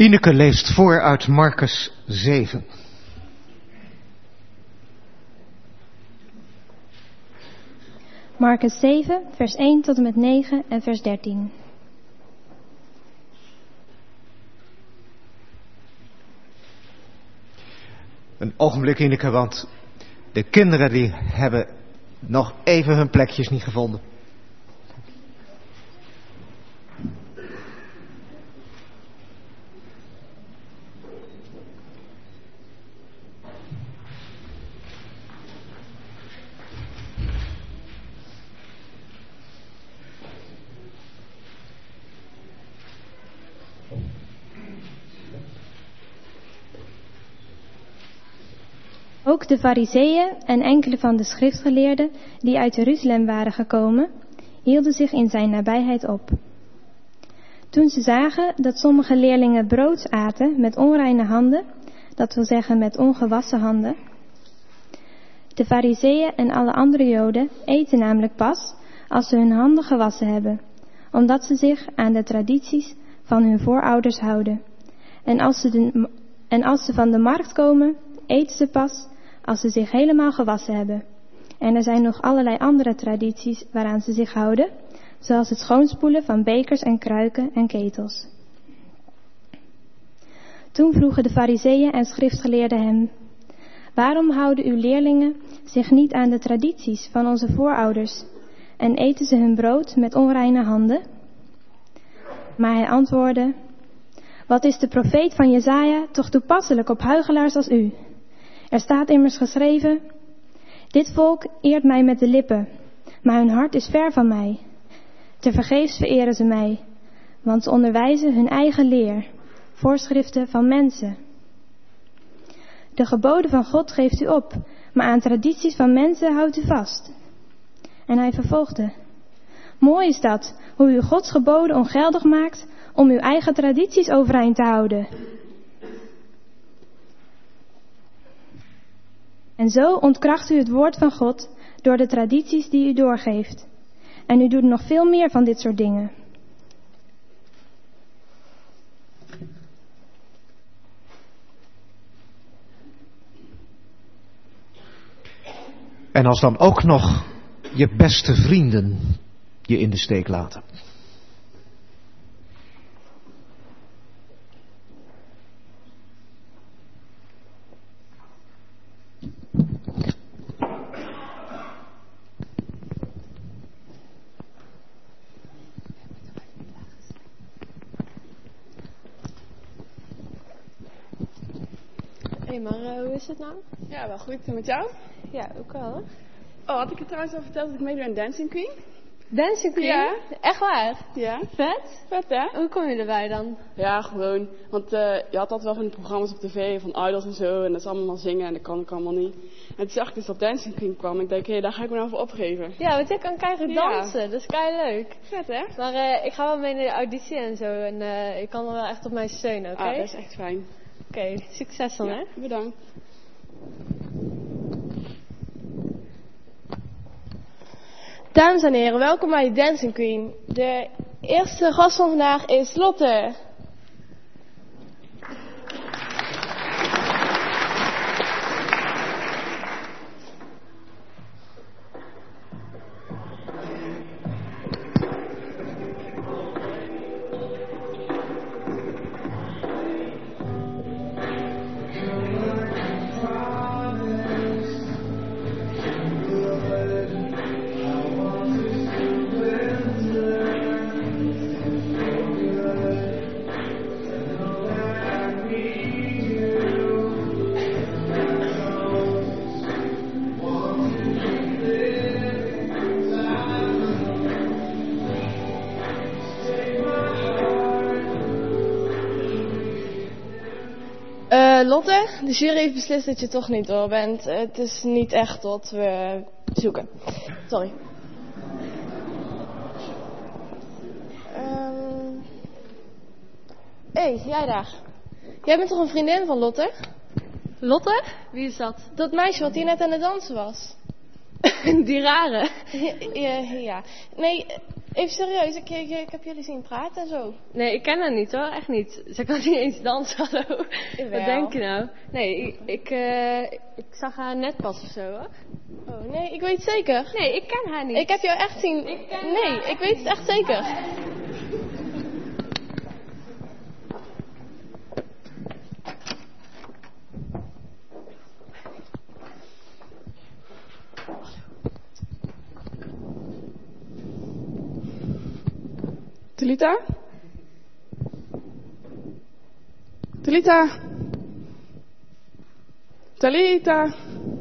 Ineke leest voor uit Marcus zeven. Marcus zeven, vers één tot en met negen en vers dertien. Een ogenblik, Ineke, want de kinderen die hebben nog even hun plekjes niet gevonden. Ook de Farizeeën en enkele van de schriftgeleerden die uit Jeruzalem waren gekomen, hielden zich in zijn nabijheid op. Toen ze zagen dat sommige leerlingen brood aten met onreine handen, dat wil zeggen met ongewassen handen. De Farizeeën en alle andere Joden eten namelijk pas als ze hun handen gewassen hebben, omdat ze zich aan de tradities van hun voorouders houden. En als ze, de, en als ze van de markt komen, eten ze pas als ze zich helemaal gewassen hebben. En er zijn nog allerlei andere tradities waaraan ze zich houden, zoals het schoonspoelen van bekers en kruiken en ketels. Toen vroegen de Farizeeën en schriftgeleerden hem: waarom houden uw leerlingen zich niet aan de tradities van onze voorouders en eten ze hun brood met onreine handen? Maar hij antwoordde: wat is de profeet van Jesaja toch toepasselijk op huichelaars als u? Er staat immers geschreven: dit volk eert mij met de lippen, maar hun hart is ver van mij. Tevergeefs vereren ze mij, want ze onderwijzen hun eigen leer, voorschriften van mensen. De geboden van God geeft u op, maar aan tradities van mensen houdt u vast. En hij vervolgde: mooi is dat, hoe u Gods geboden ongeldig maakt om uw eigen tradities overeind te houden. En zo ontkracht u het woord van God door de tradities die u doorgeeft. En u doet nog veel meer van dit soort dingen. En als dan ook nog je beste vrienden je in de steek laten. Hé, hey, maar uh, hoe is het nou? Ja, wel goed. En met jou? Ja, ook wel, hè? Oh, had ik je trouwens al verteld dat ik meedoe aan Dancing Queen? Dancing Queen? Ja. Echt waar? Ja. Vet? Vet, hè? Hoe kom je erbij dan? Ja, gewoon. Want uh, je had altijd wel van die programma's op tv, van idols en zo. En dat is allemaal zingen en dat kan ik allemaal niet. En toen zag ik dus dat Dancing Queen kwam. En ik dacht, hé, hey, daar ga ik me nou voor opgeven. Ja, want jij kan keihard dansen. Ja. Dat is keihard. Vet, hè? Maar uh, ik ga wel mee naar de auditie en zo. En uh, ik kan er wel echt op mij steunen, oké? Okay? Ah, dat is echt fijn. Oké, okay, succes dan, ja, hè? Bedankt. Dames en heren, welkom bij Dancing Queen. De eerste gast van vandaag is Lotte. Uh, Lotte, de jury heeft beslist dat je toch niet door bent. Uh, het is niet echt wat we zoeken. Sorry. Um... Hé, hey, jij daar. Jij bent toch een vriendin van Lotte? Lotte? Wie is dat? Dat meisje wat hier net aan het dansen was. Die rare. Ja, ja, ja. Nee, Even serieus, ik, ik, ik heb jullie zien praten en zo. Nee, ik ken haar niet hoor, echt niet. Ze kan niet eens dansen, hallo. Jawel. Wat denk je nou? Nee, ik, ik, uh, ik zag haar net pas of zo hoor. Oh nee, ik weet het zeker. Nee, ik ken haar niet. Ik heb jou echt zien. Ik ken nee, haar. Ik weet het echt zeker. Talita? Talita? Talita?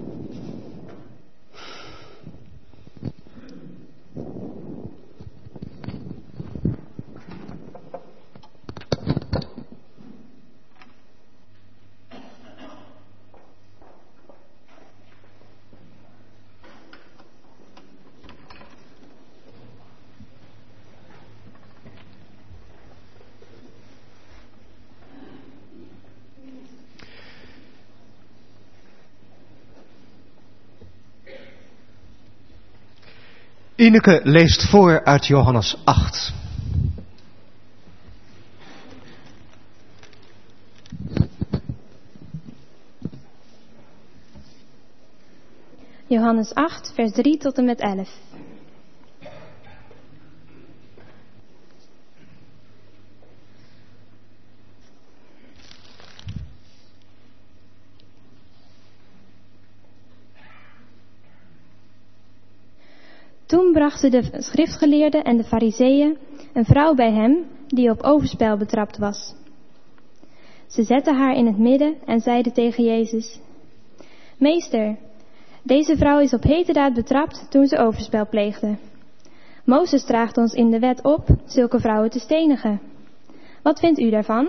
Ineke leest voor uit Johannes acht. Johannes acht, vers drie tot en met elf. Toen brachten de schriftgeleerden en de fariseeën een vrouw bij hem die op overspel betrapt was. Ze zetten haar in het midden en zeiden tegen Jezus: Meester, deze vrouw is op heterdaad betrapt toen ze overspel pleegde. Mozes draagt ons in de wet op zulke vrouwen te stenigen. Wat vindt u daarvan?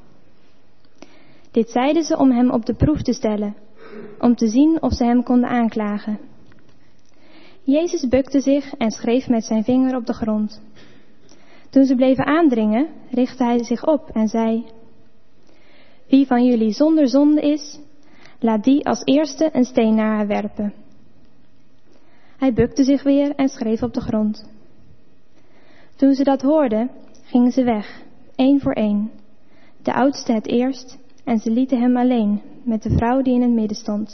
Dit zeiden ze om hem op de proef te stellen, om te zien of ze hem konden aanklagen. Jezus bukte zich en schreef met zijn vinger op de grond. Toen ze bleven aandringen, richtte hij zich op en zei: Wie van jullie zonder zonde is, laat die als eerste een steen naar haar werpen. Hij bukte zich weer en schreef op de grond. Toen ze dat hoorden, gingen ze weg, één voor één. De oudste het eerst, en ze lieten hem alleen met de vrouw die in het midden stond.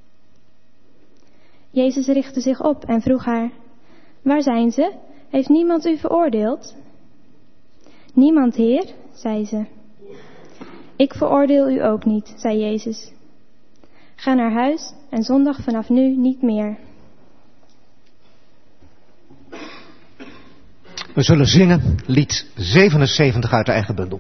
Jezus richtte zich op en vroeg haar: Waar zijn ze? Heeft niemand u veroordeeld? Niemand, Heer, zei ze. Ik veroordeel u ook niet, zei Jezus. Ga naar huis en zondag vanaf nu niet meer. We zullen zingen lied zevenenzeventig uit de eigen bundel.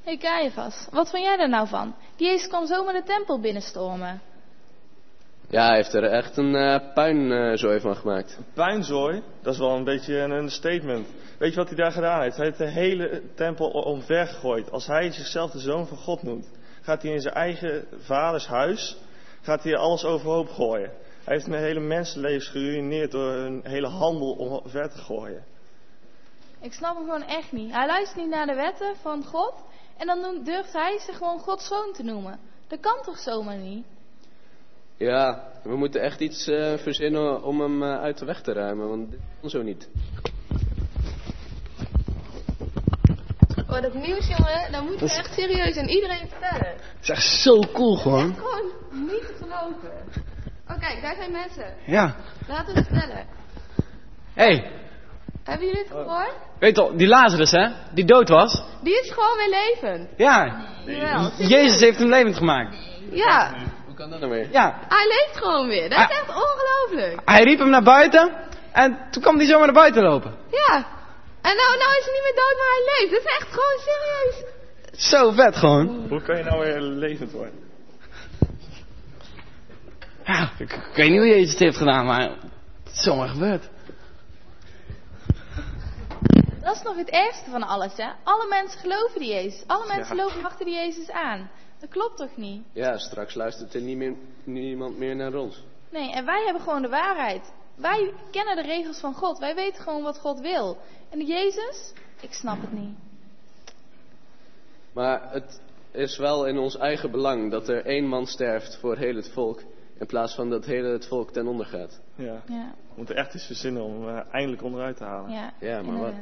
Hé Caiaphas, wat vond jij daar nou van? Die Jezus kwam zomaar de tempel binnenstormen. Ja, hij heeft er echt een uh, puinzooi van gemaakt. Puinzooi? Dat is wel een beetje een understatement. Weet je wat hij daar gedaan heeft? Hij heeft de hele tempel omver gegooid. Als hij zichzelf de Zoon van God noemt, gaat hij in zijn eigen vaders huis, gaat hij alles overhoop gooien. Hij heeft mijn hele mensenlevens geruïneerd door een hele handel omver te gooien. Ik snap hem gewoon echt niet. Hij luistert niet naar de wetten van God en dan noemt, durft hij zich gewoon Gods zoon te noemen. Dat kan toch zomaar niet? Ja, we moeten echt iets uh, verzinnen om hem uh, uit de weg te ruimen, want dit kan zo niet. Oh, dat nieuws, jongen, dat moeten we echt serieus aan iedereen vertellen. Het is echt zo cool gewoon. Het is gewoon niet te geloven. Oh, kijk, daar zijn mensen. Ja. Laten we het vertellen. Hé. Hey. Hebben jullie het gehoord? Weet je al, die Lazarus hè, die dood was. Die is gewoon weer levend. Ja. Nee. Jawel. Jezus heeft hem levend gemaakt. Ja. Hoe kan dat nou weer? Ja. Hij leeft gewoon weer. Dat is echt ongelooflijk. Hij riep hem naar buiten en toen kwam hij zomaar naar buiten lopen. Ja. En nou, nou is hij niet meer dood, maar hij leeft. Dat is echt gewoon serieus. Zo vet gewoon. Hoe kan je nou weer levend worden? Ja, ik, ik weet niet hoe Jezus het heeft gedaan, maar het is zomaar gebeurd. Dat is nog het ergste van alles, hè? Alle mensen geloven die Jezus. Alle mensen Ja. lopen achter die Jezus aan. Dat klopt toch niet? Ja, straks luistert er niet meer, niemand meer naar ons. Nee, en wij hebben gewoon de waarheid. Wij kennen de regels van God. Wij weten gewoon wat God wil. En de Jezus? Ik snap het niet. Maar het is wel in ons eigen belang dat er één man sterft voor heel het volk, in plaats van dat heel het volk ten onder gaat. Ja. Ja. We moeten echt iets verzinnen om hem uh, eindelijk onderuit te halen. Ja, ja maar wat?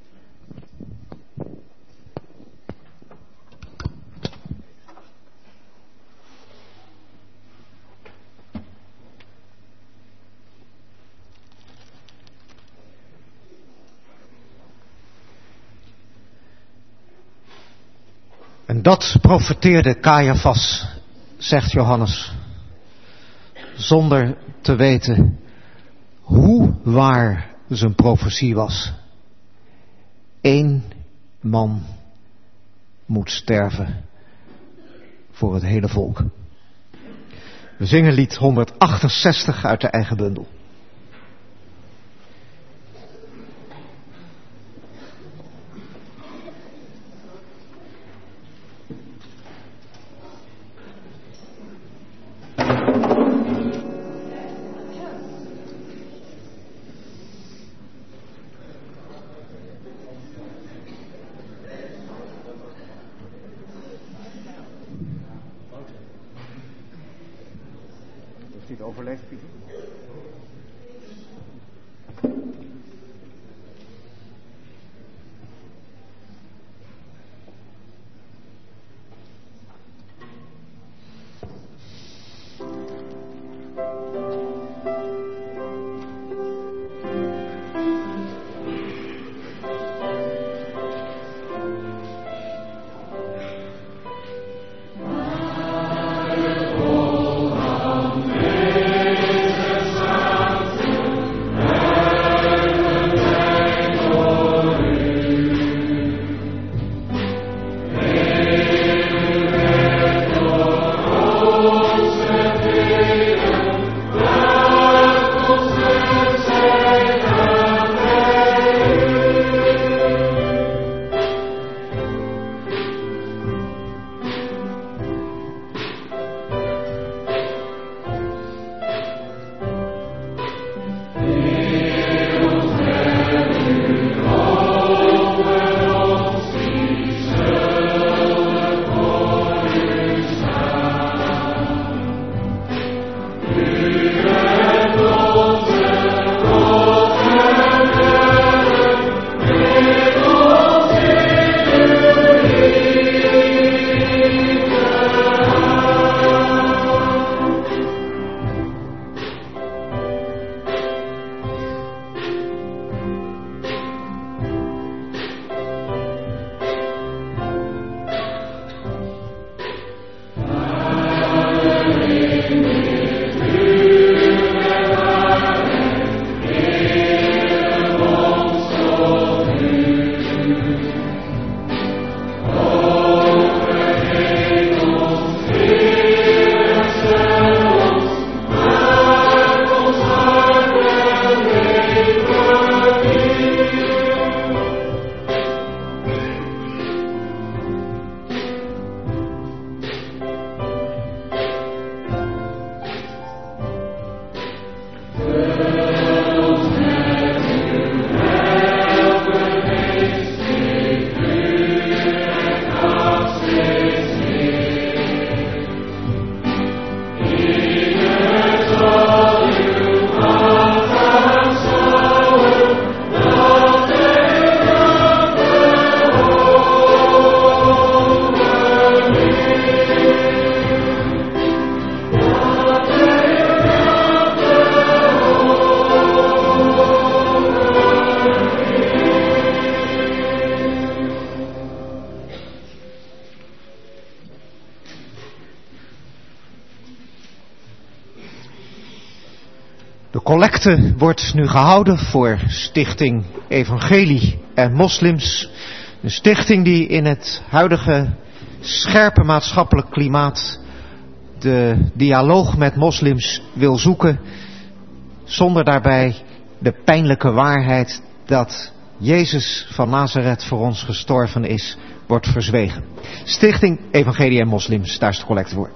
En dat profeteerde Caiaphas, zegt Johannes, zonder te weten hoe waar zijn profetie was. Eén man moet sterven voor het hele volk. We zingen lied honderdachtenzestig uit de eigen bundel. Heeft hij het overleefd, Pieter? Oh, collecte wordt nu gehouden voor Stichting Evangelie en Moslims. Een stichting die in het huidige scherpe maatschappelijk klimaat de dialoog met moslims wil zoeken, zonder daarbij de pijnlijke waarheid dat Jezus van Nazareth voor ons gestorven is, wordt verzwegen. Stichting Evangelie en Moslims, daar is de collecte voor.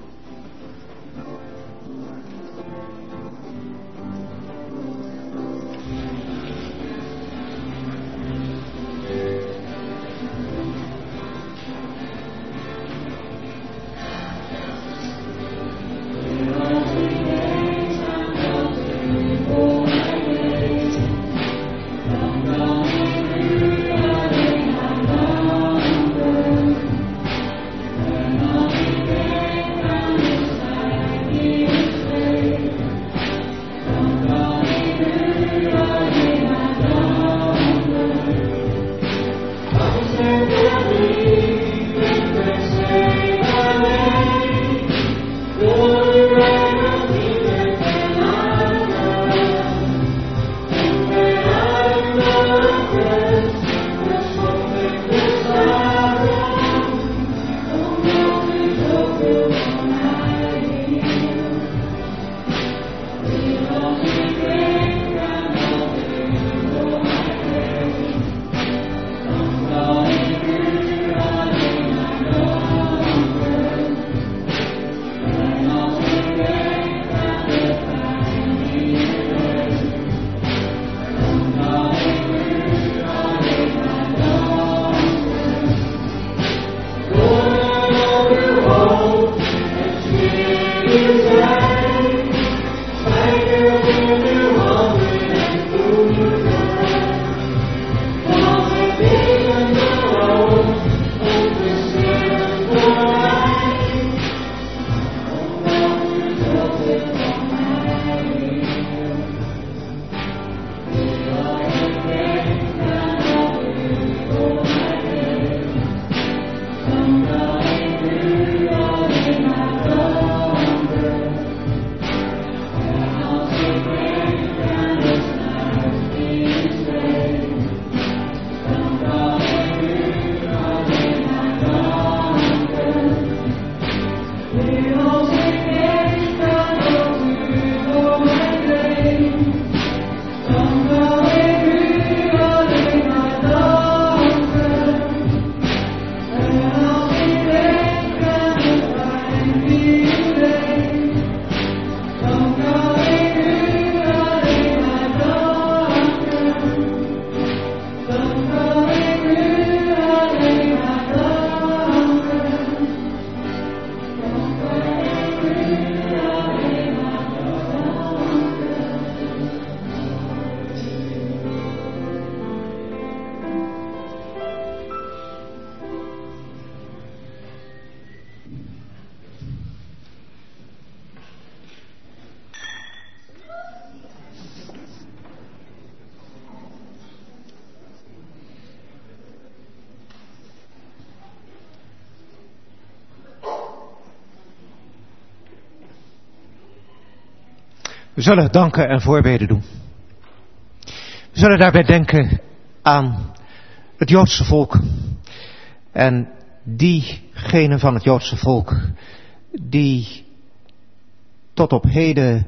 We zullen danken en voorbeden doen. We zullen daarbij denken aan het Joodse volk. En diegenen van het Joodse volk die tot op heden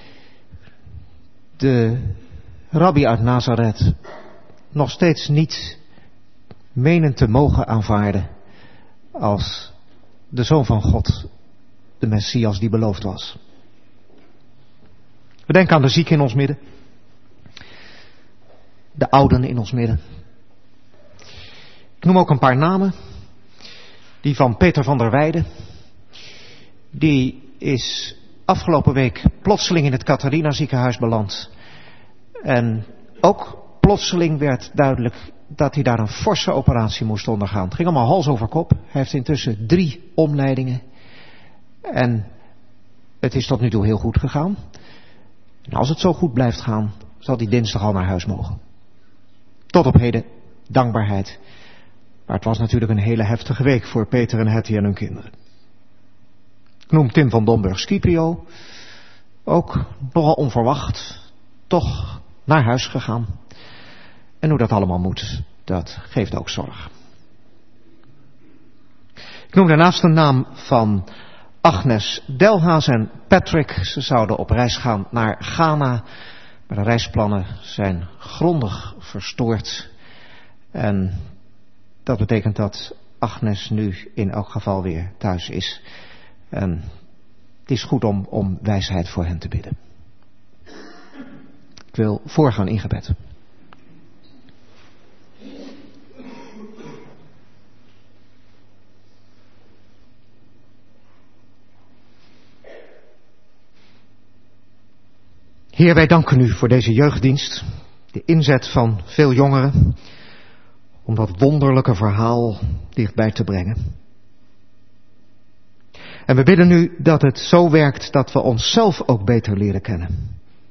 de rabbi uit Nazareth nog steeds niet menen te mogen aanvaarden als de Zoon van God, de Messias die beloofd was. We denken aan de zieken in ons midden. De ouden in ons midden. Ik noem ook een paar namen. Die van Peter van der Weijden. Die is afgelopen week plotseling in het Catharina ziekenhuis beland. En ook plotseling werd duidelijk dat hij daar een forse operatie moest ondergaan. Het ging allemaal hals over kop. Hij heeft intussen drie omleidingen. En het is tot nu toe heel goed gegaan. En als het zo goed blijft gaan, zal hij dinsdag al naar huis mogen. Tot op heden dankbaarheid. Maar het was natuurlijk een hele heftige week voor Peter en Hetty en hun kinderen. Ik noem Tim van Domburg Scipio. Ook nogal onverwacht. toch naar huis gegaan. En hoe dat allemaal moet, dat geeft ook zorg. Ik noem daarnaast de naam van Agnes Delhaas en Patrick. Ze zouden op reis gaan naar Ghana, maar de reisplannen zijn grondig verstoord. En dat betekent dat Agnes nu in elk geval weer thuis is. En het is goed om, om wijsheid voor hen te bidden. Ik wil voorgaan in gebed. Heer, wij danken u voor deze jeugddienst, de inzet van veel jongeren, om dat wonderlijke verhaal dichtbij te brengen. En we bidden u dat het zo werkt dat we onszelf ook beter leren kennen.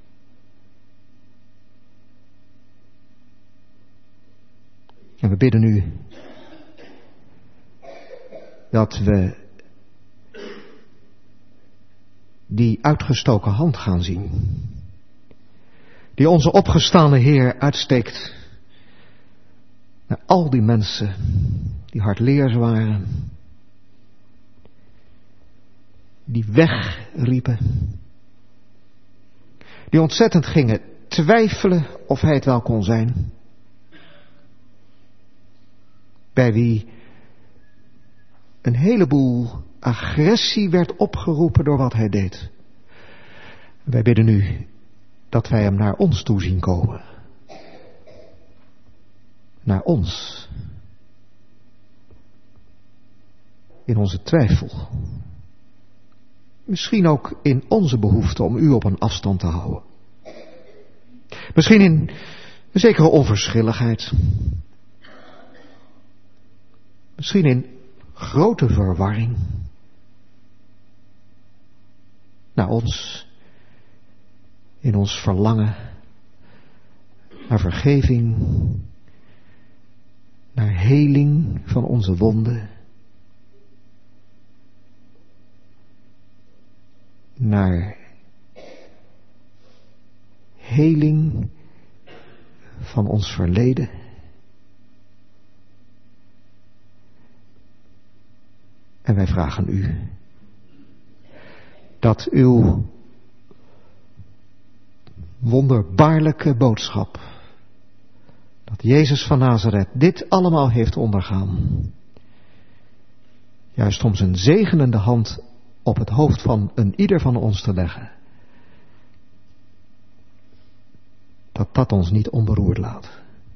En we bidden u dat we die uitgestoken hand gaan zien, die onze opgestane Heer uitsteekt naar al die mensen die hardleers waren, die wegriepen, die ontzettend gingen twijfelen of hij het wel kon zijn, bij wie een heleboel agressie werd opgeroepen door wat hij deed. Wij bidden u dat wij hem naar ons toe zien komen. Naar ons. In onze twijfel. Misschien ook in onze behoefte om u op een afstand te houden. Misschien in een zekere onverschilligheid. Misschien in grote verwarring. Naar ons. In ons verlangen naar vergeving, naar heling van onze wonden, naar heling van ons verleden. En wij vragen u dat uw wonderbaarlijke boodschap, dat Jezus van Nazareth dit allemaal heeft ondergaan, juist om zijn zegenende hand op het hoofd van een ieder van ons te leggen, dat dat ons niet onberoerd laat.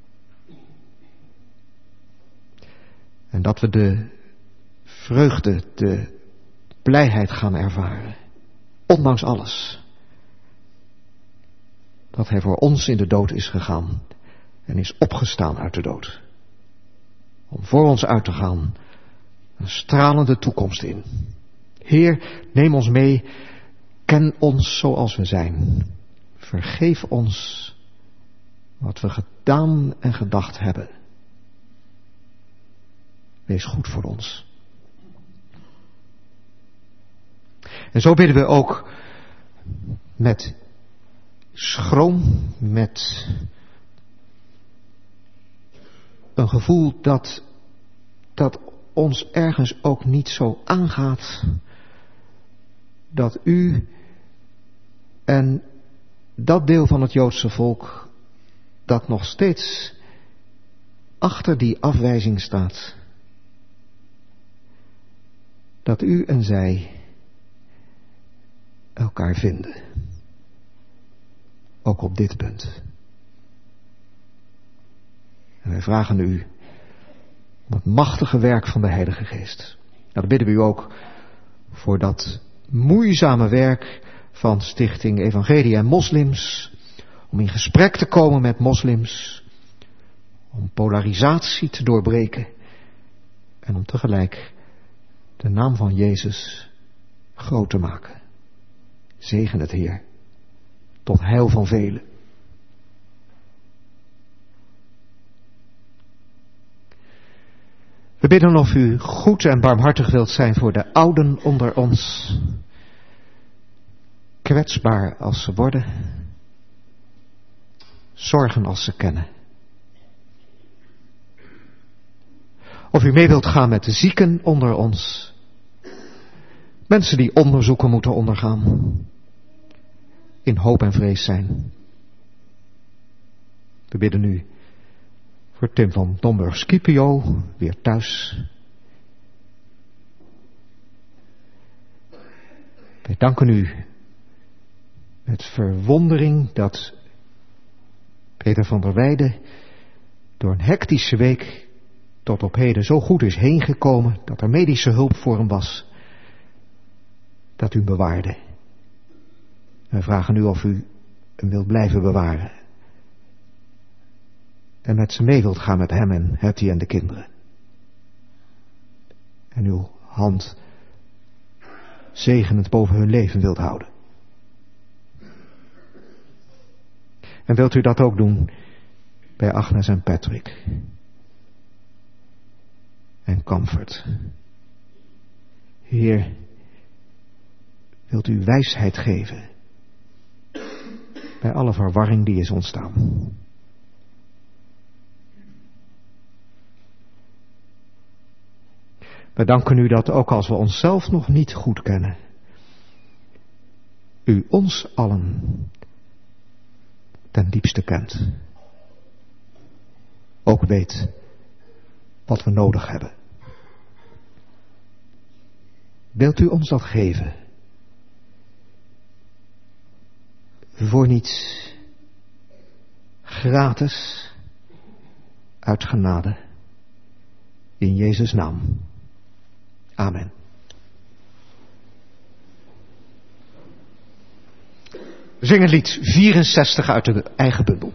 En dat we de vreugde, de blijheid gaan ervaren, ondanks alles. Dat hij voor ons in de dood is gegaan en is opgestaan uit de dood. Om voor ons uit te gaan een stralende toekomst in. Heer, neem ons mee, ken ons zoals we zijn. Vergeef ons wat we gedaan en gedacht hebben. Wees goed voor ons. En zo bidden we ook met schroom, met een gevoel dat, dat ons ergens ook niet zo aangaat, dat u en dat deel van het Joodse volk dat nog steeds achter die afwijzing staat, dat u en zij elkaar vinden. Ook op dit punt. En wij vragen u om het machtige werk van de Heilige Geest. Nou, dan bidden we u ook voor dat moeizame werk van Stichting Evangelie en Moslims, om in gesprek te komen met moslims, om polarisatie te doorbreken en om tegelijk de naam van Jezus groot te maken. Zegen het Heer, tot heil van velen. We bidden of u goed en barmhartig wilt zijn voor de ouden onder ons, kwetsbaar als ze worden, zorgen als ze kennen. Of u mee wilt gaan met de zieken onder ons. Mensen die onderzoeken moeten ondergaan. In hoop en vrees zijn. We bidden nu voor Tim van Domburg-Scipio, weer thuis. Wij danken u met verwondering dat Peter van der Weijden door een hectische week tot op heden zo goed is heen gekomen, dat er medische hulp voor hem was, dat u hem bewaarde. Wij vragen u of u hem wilt blijven bewaren. En met ze mee wilt gaan met hem en Hetty en de kinderen. En uw hand zegenend boven hun leven wilt houden. En wilt u dat ook doen bij Agnes en Patrick. En Comfort. Heer, wilt u wijsheid geven bij alle verwarring die is ontstaan. We danken u dat ook als we onszelf nog niet goed kennen, u ons allen ten diepste kent. Ook weet wat we nodig hebben. Wilt u ons dat geven? Voor niets. Gratis. Uit genade. In Jezus' naam. Amen. We zingen lied vierenzestig uit de eigen bundel.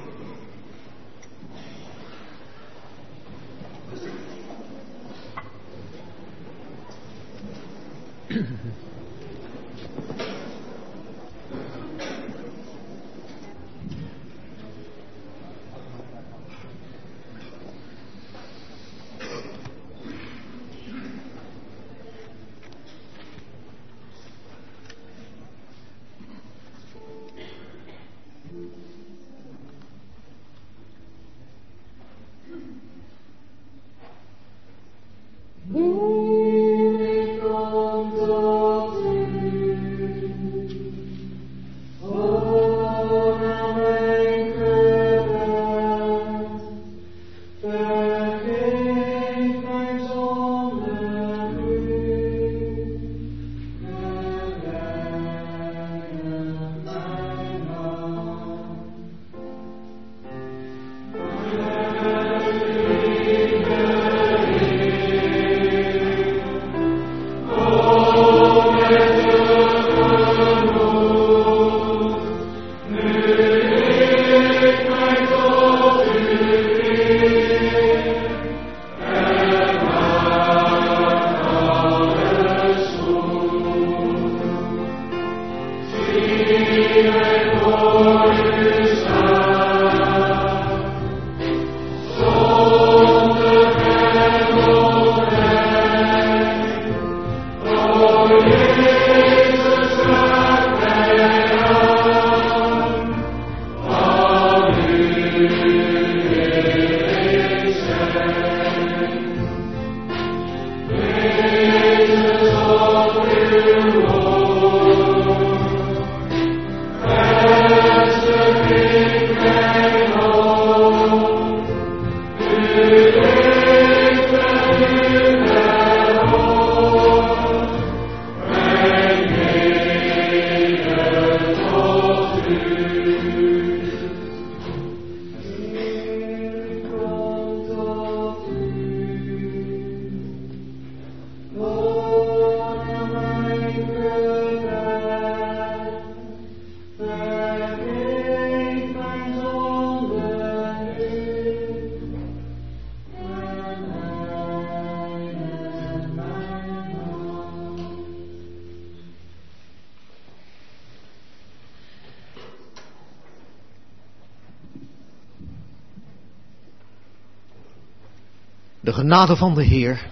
De genade van de Heer,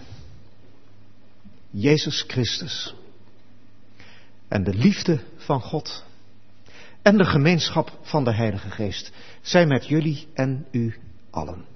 Jezus Christus, en de liefde van God en de gemeenschap van de Heilige Geest zij met jullie en u allen.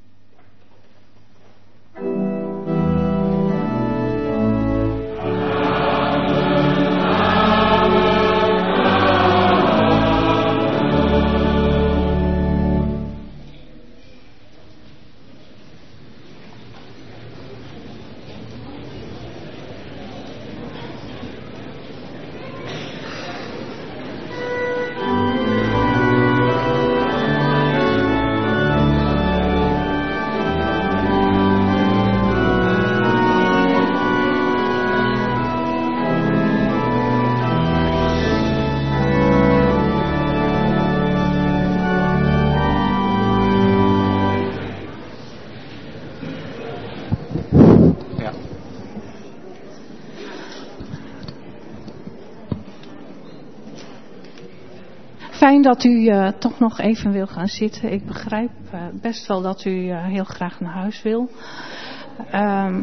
Fijn dat u uh, toch nog even wil gaan zitten. Ik begrijp uh, best wel dat u uh, heel graag naar huis wil. Um,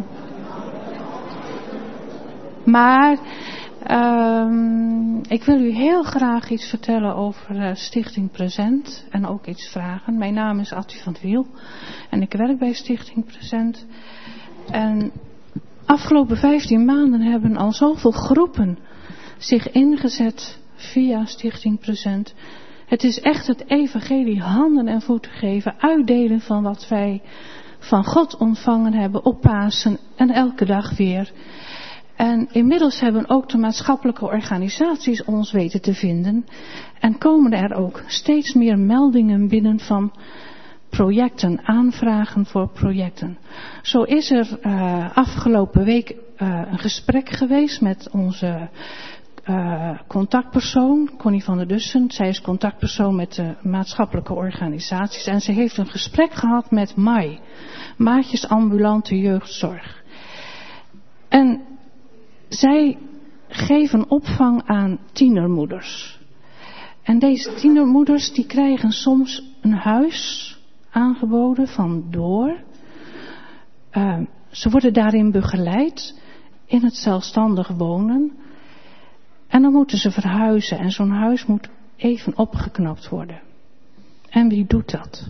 maar um, ik wil u heel graag iets vertellen over uh, Stichting Present. En ook iets vragen. Mijn naam is Attie van het Wiel. En ik werk bij Stichting Present. En afgelopen vijftien maanden hebben al zoveel groepen zich ingezet via Stichting Present. Het is echt het evangelie handen en voeten geven, uitdelen van wat wij van God ontvangen hebben op Pasen en elke dag weer. En inmiddels hebben ook de maatschappelijke organisaties ons weten te vinden en komen er ook steeds meer meldingen binnen van projecten, aanvragen voor projecten. Zo is er uh, afgelopen week uh, een gesprek geweest met onze Uh, contactpersoon, Connie van der Dussen. Zij is contactpersoon met de maatschappelijke organisaties. En ze heeft een gesprek gehad met M A I. Maatjes Ambulante Jeugdzorg. En zij geven opvang aan tienermoeders. En deze tienermoeders die krijgen soms een huis aangeboden van Door. Uh, ze worden daarin begeleid in het zelfstandig wonen. En dan moeten ze verhuizen en zo'n huis moet even opgeknapt worden. En wie doet dat?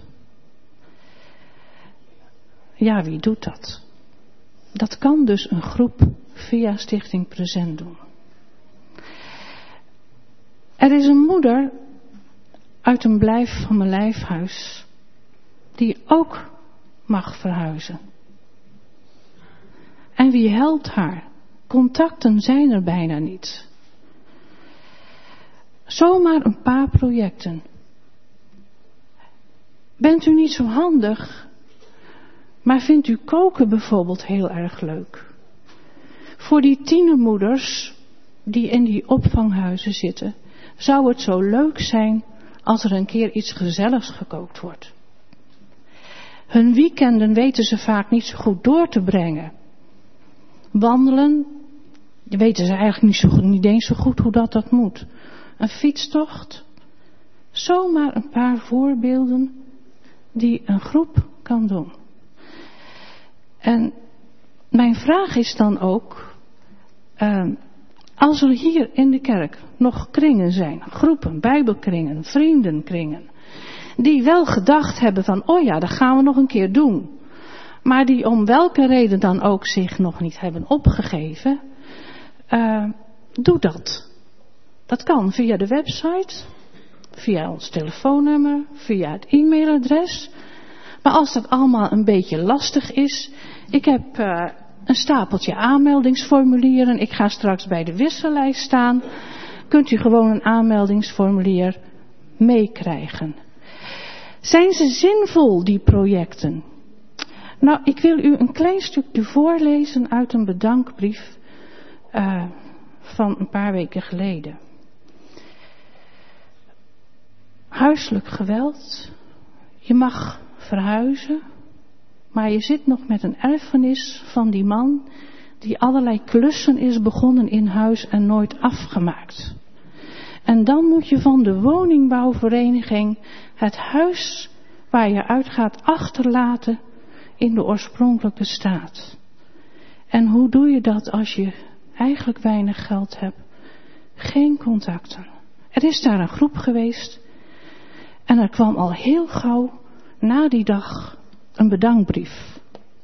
Ja, wie doet dat? Dat kan dus een groep via Stichting Present doen. Er is een moeder uit een blijf van mijn lijfhuis die ook mag verhuizen. En wie helpt haar? Contacten zijn er bijna niet. Zomaar een paar projecten. Bent u niet zo handig, maar vindt u koken bijvoorbeeld heel erg leuk? Voor die tienermoeders die in die opvanghuizen zitten, zou het zo leuk zijn als er een keer iets gezelligs gekookt wordt. Hun weekenden weten ze vaak niet zo goed door te brengen. Wandelen, weten ze eigenlijk niet, zo goed, niet eens zo goed hoe dat, dat moet. Een fietstocht. Zomaar een paar voorbeelden die een groep kan doen. En mijn vraag is dan ook, uh, als er hier in de kerk nog kringen zijn, groepen, bijbelkringen, vriendenkringen, die wel gedacht hebben van, oh ja, dat gaan we nog een keer doen. Maar die om welke reden dan ook zich nog niet hebben opgegeven, uh, doe dat. Dat kan via de website, via ons telefoonnummer, via het e-mailadres. Maar als dat allemaal een beetje lastig is, ik heb uh, een stapeltje aanmeldingsformulieren. Ik ga straks bij de wissellijst staan. Kunt u gewoon een aanmeldingsformulier meekrijgen. Zijn ze zinvol, die projecten? Nou, ik wil u een klein stukje voorlezen uit een bedankbrief uh, van een paar weken geleden. Huiselijk geweld. Je mag verhuizen, maar je zit nog met een erfenis van die man die allerlei klussen is begonnen in huis en nooit afgemaakt. En dan moet je van de woningbouwvereniging het huis waar je uit gaat achterlaten in de oorspronkelijke staat. En hoe doe je dat als je eigenlijk weinig geld hebt? Geen contacten. Er is daar een groep geweest en er kwam al heel gauw na die dag een bedankbrief.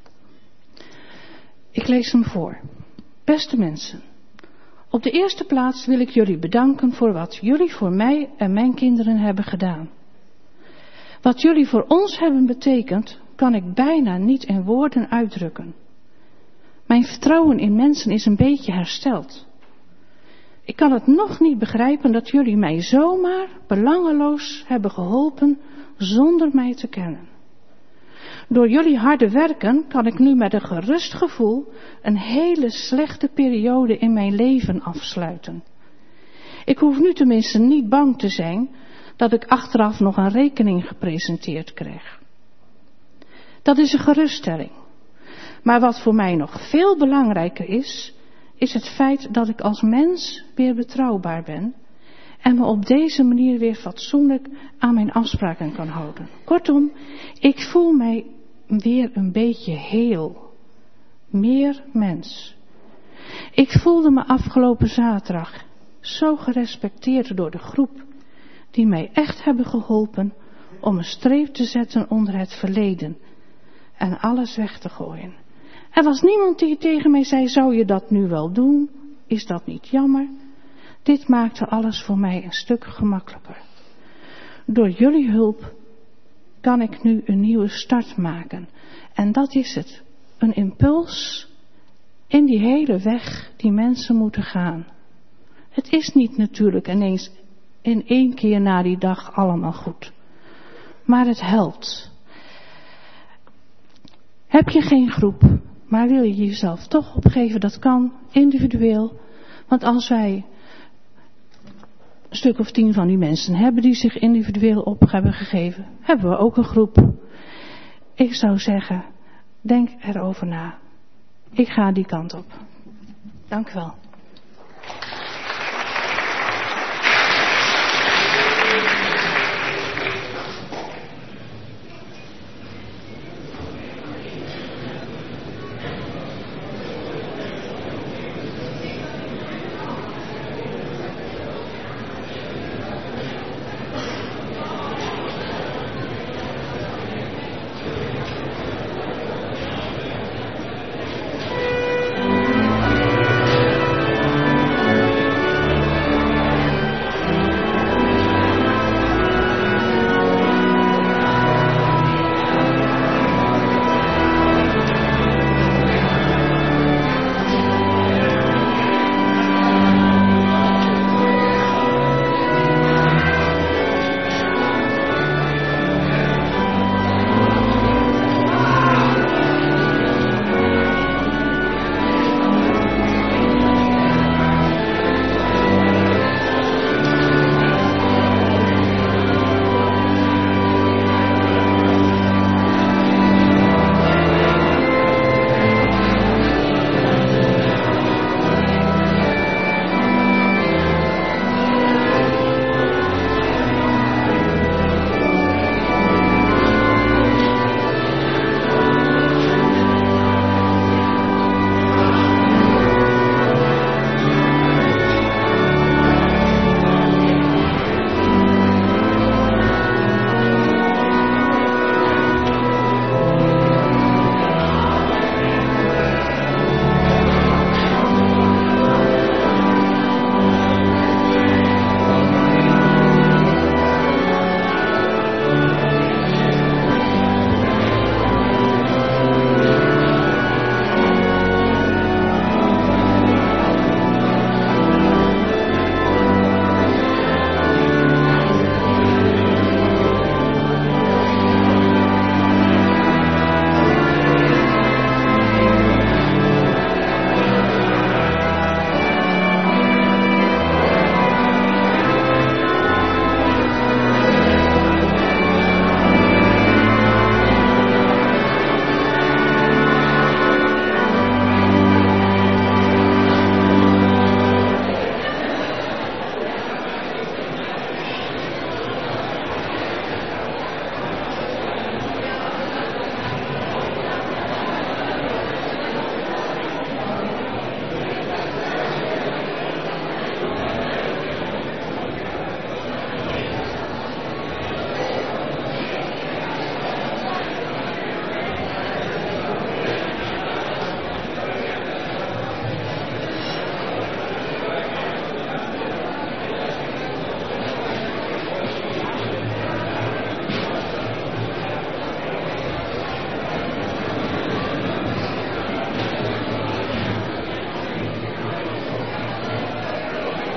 Ik lees hem voor. Beste mensen, op de eerste plaats wil ik jullie bedanken voor wat jullie voor mij en mijn kinderen hebben gedaan. Wat jullie voor ons hebben betekend, kan ik bijna niet in woorden uitdrukken. Mijn vertrouwen in mensen is een beetje hersteld. Ik kan het nog niet begrijpen dat jullie mij zomaar belangeloos hebben geholpen zonder mij te kennen. Door jullie harde werken kan ik nu met een gerust gevoel een hele slechte periode in mijn leven afsluiten. Ik hoef nu tenminste niet bang te zijn dat ik achteraf nog een rekening gepresenteerd krijg. Dat is een geruststelling. Maar wat voor mij nog veel belangrijker is, is het feit dat ik als mens weer betrouwbaar ben en me op deze manier weer fatsoenlijk aan mijn afspraken kan houden. Kortom, ik voel mij weer een beetje heel. Meer mens. Ik voelde me afgelopen zaterdag zo gerespecteerd door de groep die mij echt hebben geholpen om een streep te zetten onder het verleden en alles weg te gooien. Er was niemand die tegen mij zei, zou je dat nu wel doen? Is dat niet jammer? Dit maakte alles voor mij een stuk gemakkelijker. Door jullie hulp kan ik nu een nieuwe start maken. En dat is het. Een impuls in die hele weg die mensen moeten gaan. Het is niet natuurlijk ineens in één keer na die dag allemaal goed. Maar het helpt. Heb je geen groep, maar wil je jezelf toch opgeven, dat kan individueel. Want als wij een stuk of tien van die mensen hebben die zich individueel op hebben gegeven, hebben we ook een groep. Ik zou zeggen, denk erover na. Ik ga die kant op. Dank u wel.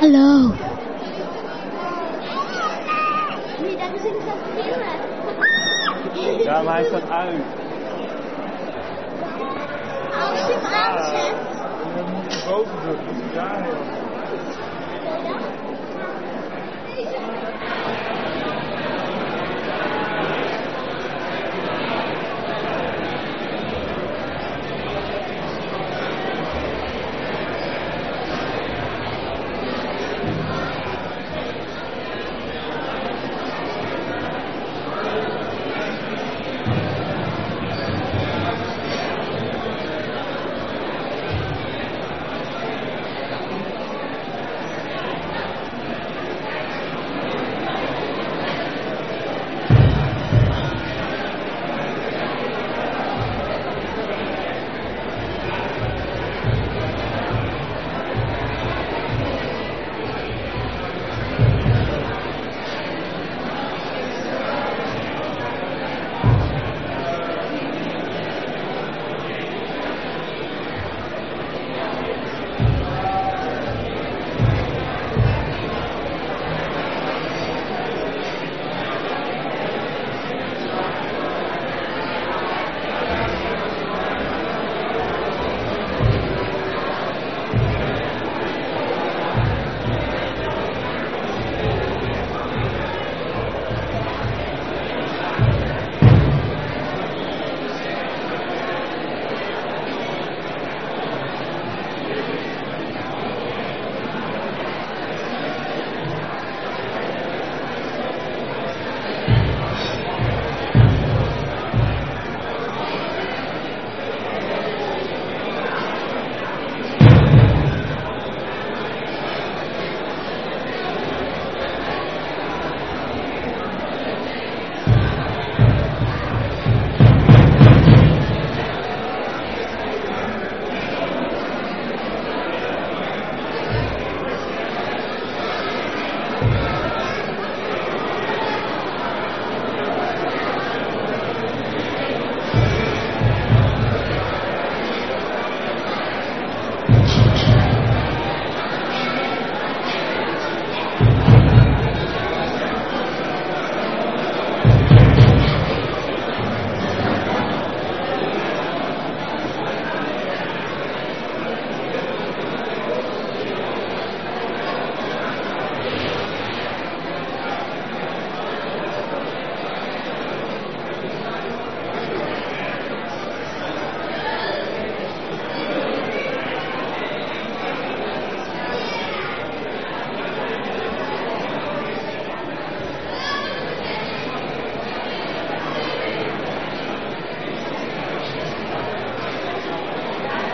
Hallo. Ja, maar hij staat uit. Als je hem aanzet. Dan moet je boven drukken. Dus daar heel.